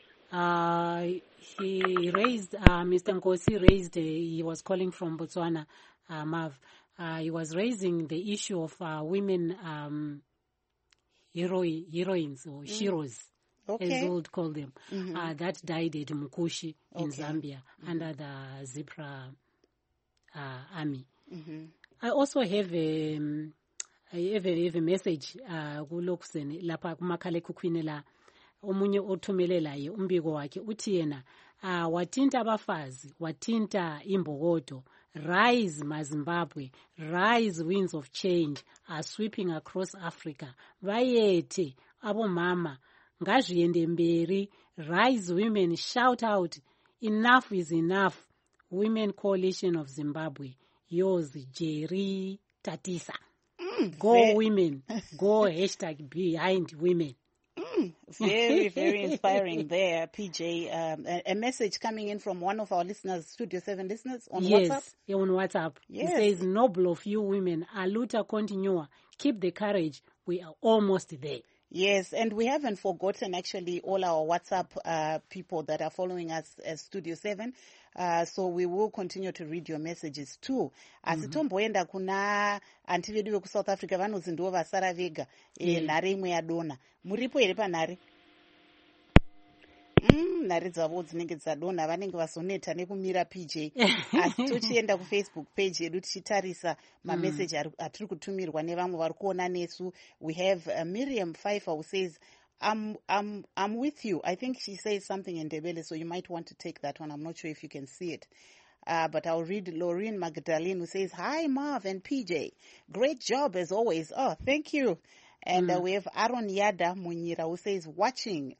He raised, Mr. Nkosi raised, he was calling from Botswana, Mav. He was raising the issue of women heroines or heroes, as we would call them, that died at Mukushi in Zambia under the Zipra army. I also have a message kuLokuseni lapha kumakhalekhukhwini la omunye othumelelayo umbiko wakhe uthi yena wathinta abafazi wathinta imbokodo. Rise Mazimbabwe, rise winds of change are sweeping across Africa. Vayete abomama ngazviende mberi. Rise women, shout out, enough is enough. Women Coalition of Zimbabwe, yours Jerry Tatisa. Go women, go #behind women. Very, very inspiring there, PJ. A message coming in from one of our listeners, Studio 7 listeners on WhatsApp. Yes, on WhatsApp. Yes. It says, noble of you women, a luta continua. Keep the courage. We are almost there. Yes, and we haven't forgotten actually all our WhatsApp people that are following us as Studio 7. So we will continue to read your messages too. Asitomboenda kuna anti vedu veku South Africa vanonzi ndivo vasara vega nhare imwe yadona. Muripo here panhare? Nhare dzavo dzinenge dzadona vanenge vasoneta nekumira PJ. Asi tochienda kufacebook page yedu tichitarisa mameseji atiri kutumirwa nevamwe vari kuona nesu. We have Miriam Pfeiffer who says, I'm with you. I think she says something in Ndebele, so you might want to take that one. I'm not sure if you can see it. But I'll read Laureen Magdalene who says, hi Marv and PJ. Great job as always. Oh, thank you. And we have Aaron Yada Munyira who says, watching.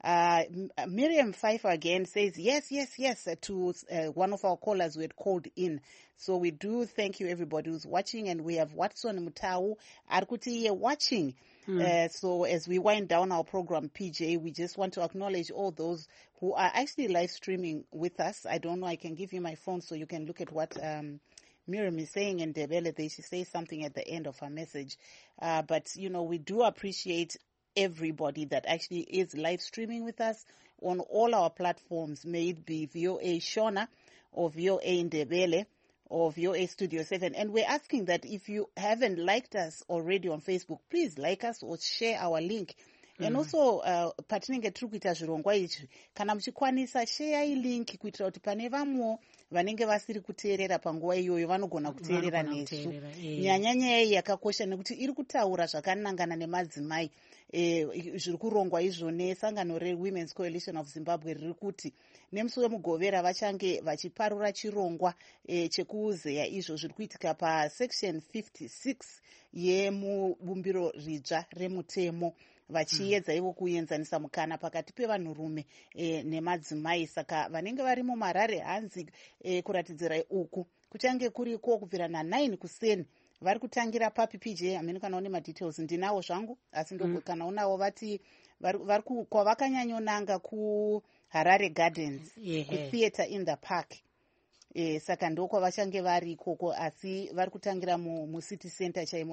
Miriam Pfeiffer again says, yes, to one of our callers who had called in. So we do thank you everybody who's watching. And we have Watson Mutau Arkuti watching. So as we wind down our program, PJ, we just want to acknowledge all those who are actually live streaming with us. I don't know, I can give you my phone so you can look at what Miriam is saying in Ndebele. She says something at the end of her message. But, you know, we do appreciate everybody that actually is live streaming with us on all our platforms, may it be VOA Shona or VOA Ndebele or VOA Studio 7. And we're asking that if you haven't liked us already on Facebook, please like us or share our link. And also patinenge tiri kuita zvirongwa izvi kana muchikwanisa share link kuitira kuti pane vamwe vanenge vasiri kuteerera panguva iyoyo vanogona kuteerera nesu. Nyanya yakakosha nekuti iri kutaura zvakanangana nemadzimai. Zviri kurongwa izvo nesangano reWomen's Coalition of Zimbabwe riri kuti nemusi wemugovera vachange vachiparura chirongwa chekuuzeya izvo zviri kuitika pasection 56 yemubumbiro ridzva remutemo vachiedza ivo kuenzanisa mukana pakati pevanhurume nemadzimai. Saka vanenge vari muMarare hanzi kuratidzira uku kuchange kuriko kubvira na9 kuseni. Vari kutangira papi PJ, amene kana une madetails ndinawo zvangu asi ndoko kana unawo vati vari kwavakanyanyonanga ku Harare Gardens ku theatre in the park. Saka ndoko vachange vari ikoko asi vari kutangira mu city center chaimo.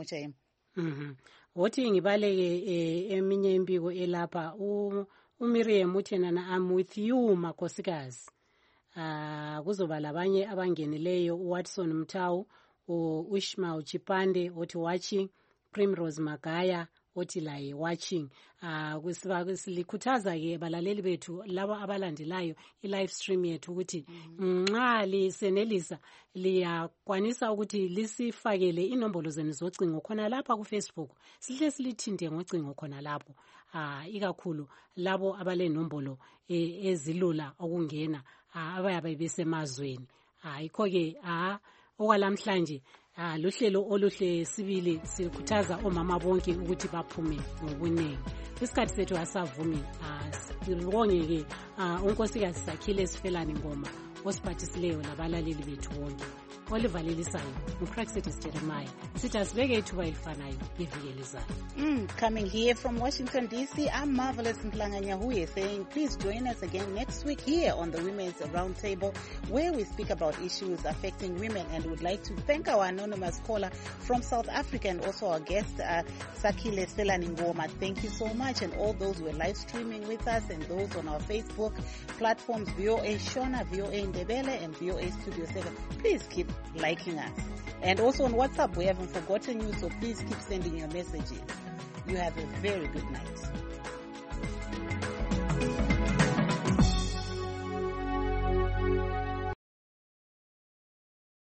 Woti ngibaleke eminye impiko elapha uMiriam uthenana I'm with you makosikazi. Kuzoba labanye abangenileyo uWatson Mtau, uIshmael Chipande oti watching, Primrose Magaya oti laye watching. Silikhuthaza ke balaleli bethu laba abalandelayo i-live stream yethu ukuthi nxa lisenelisa liyakwanisa ukuthi lisifakele inombolo zenu zocingo khona lapha kuFacebook. Sihle silithinte ngocingo khona lapho. Ikakhulu labo abalenombolo ezilula okungena abayabe besemazweni. Yikho ke okwalamhlanje luhlelo oluhle sibili sikhuthaza omama bonke ukuthi baphume ngobunengi. Isikhathi sethu asavumi sibonge ke unkosikazi Sakhile Sifelani Ngoma osiphathisileyo labalaleli bethu bonke. olivalelisayo ngupraxitis Jeremiah. Sithi asibeke ithuba elifanayo ngeviki elizayo. Coming here from Washington, D.C., I'm Marvelous Mplanga-Nyahuye saying please join us again next week here on the Women's Roundtable, where we speak about issues affecting women, and would like to thank our anonymous caller from South Africa and also our guest, Sakile Selani Ngoma. Thank you so much, and all those who are live streaming with us and those on our Facebook platforms, VOA Shona, VOA Ndebele, and VOA Studio 7. Please keep liking us. And also on WhatsApp, we haven't forgotten you, so please keep sending your messages. You have a very good night.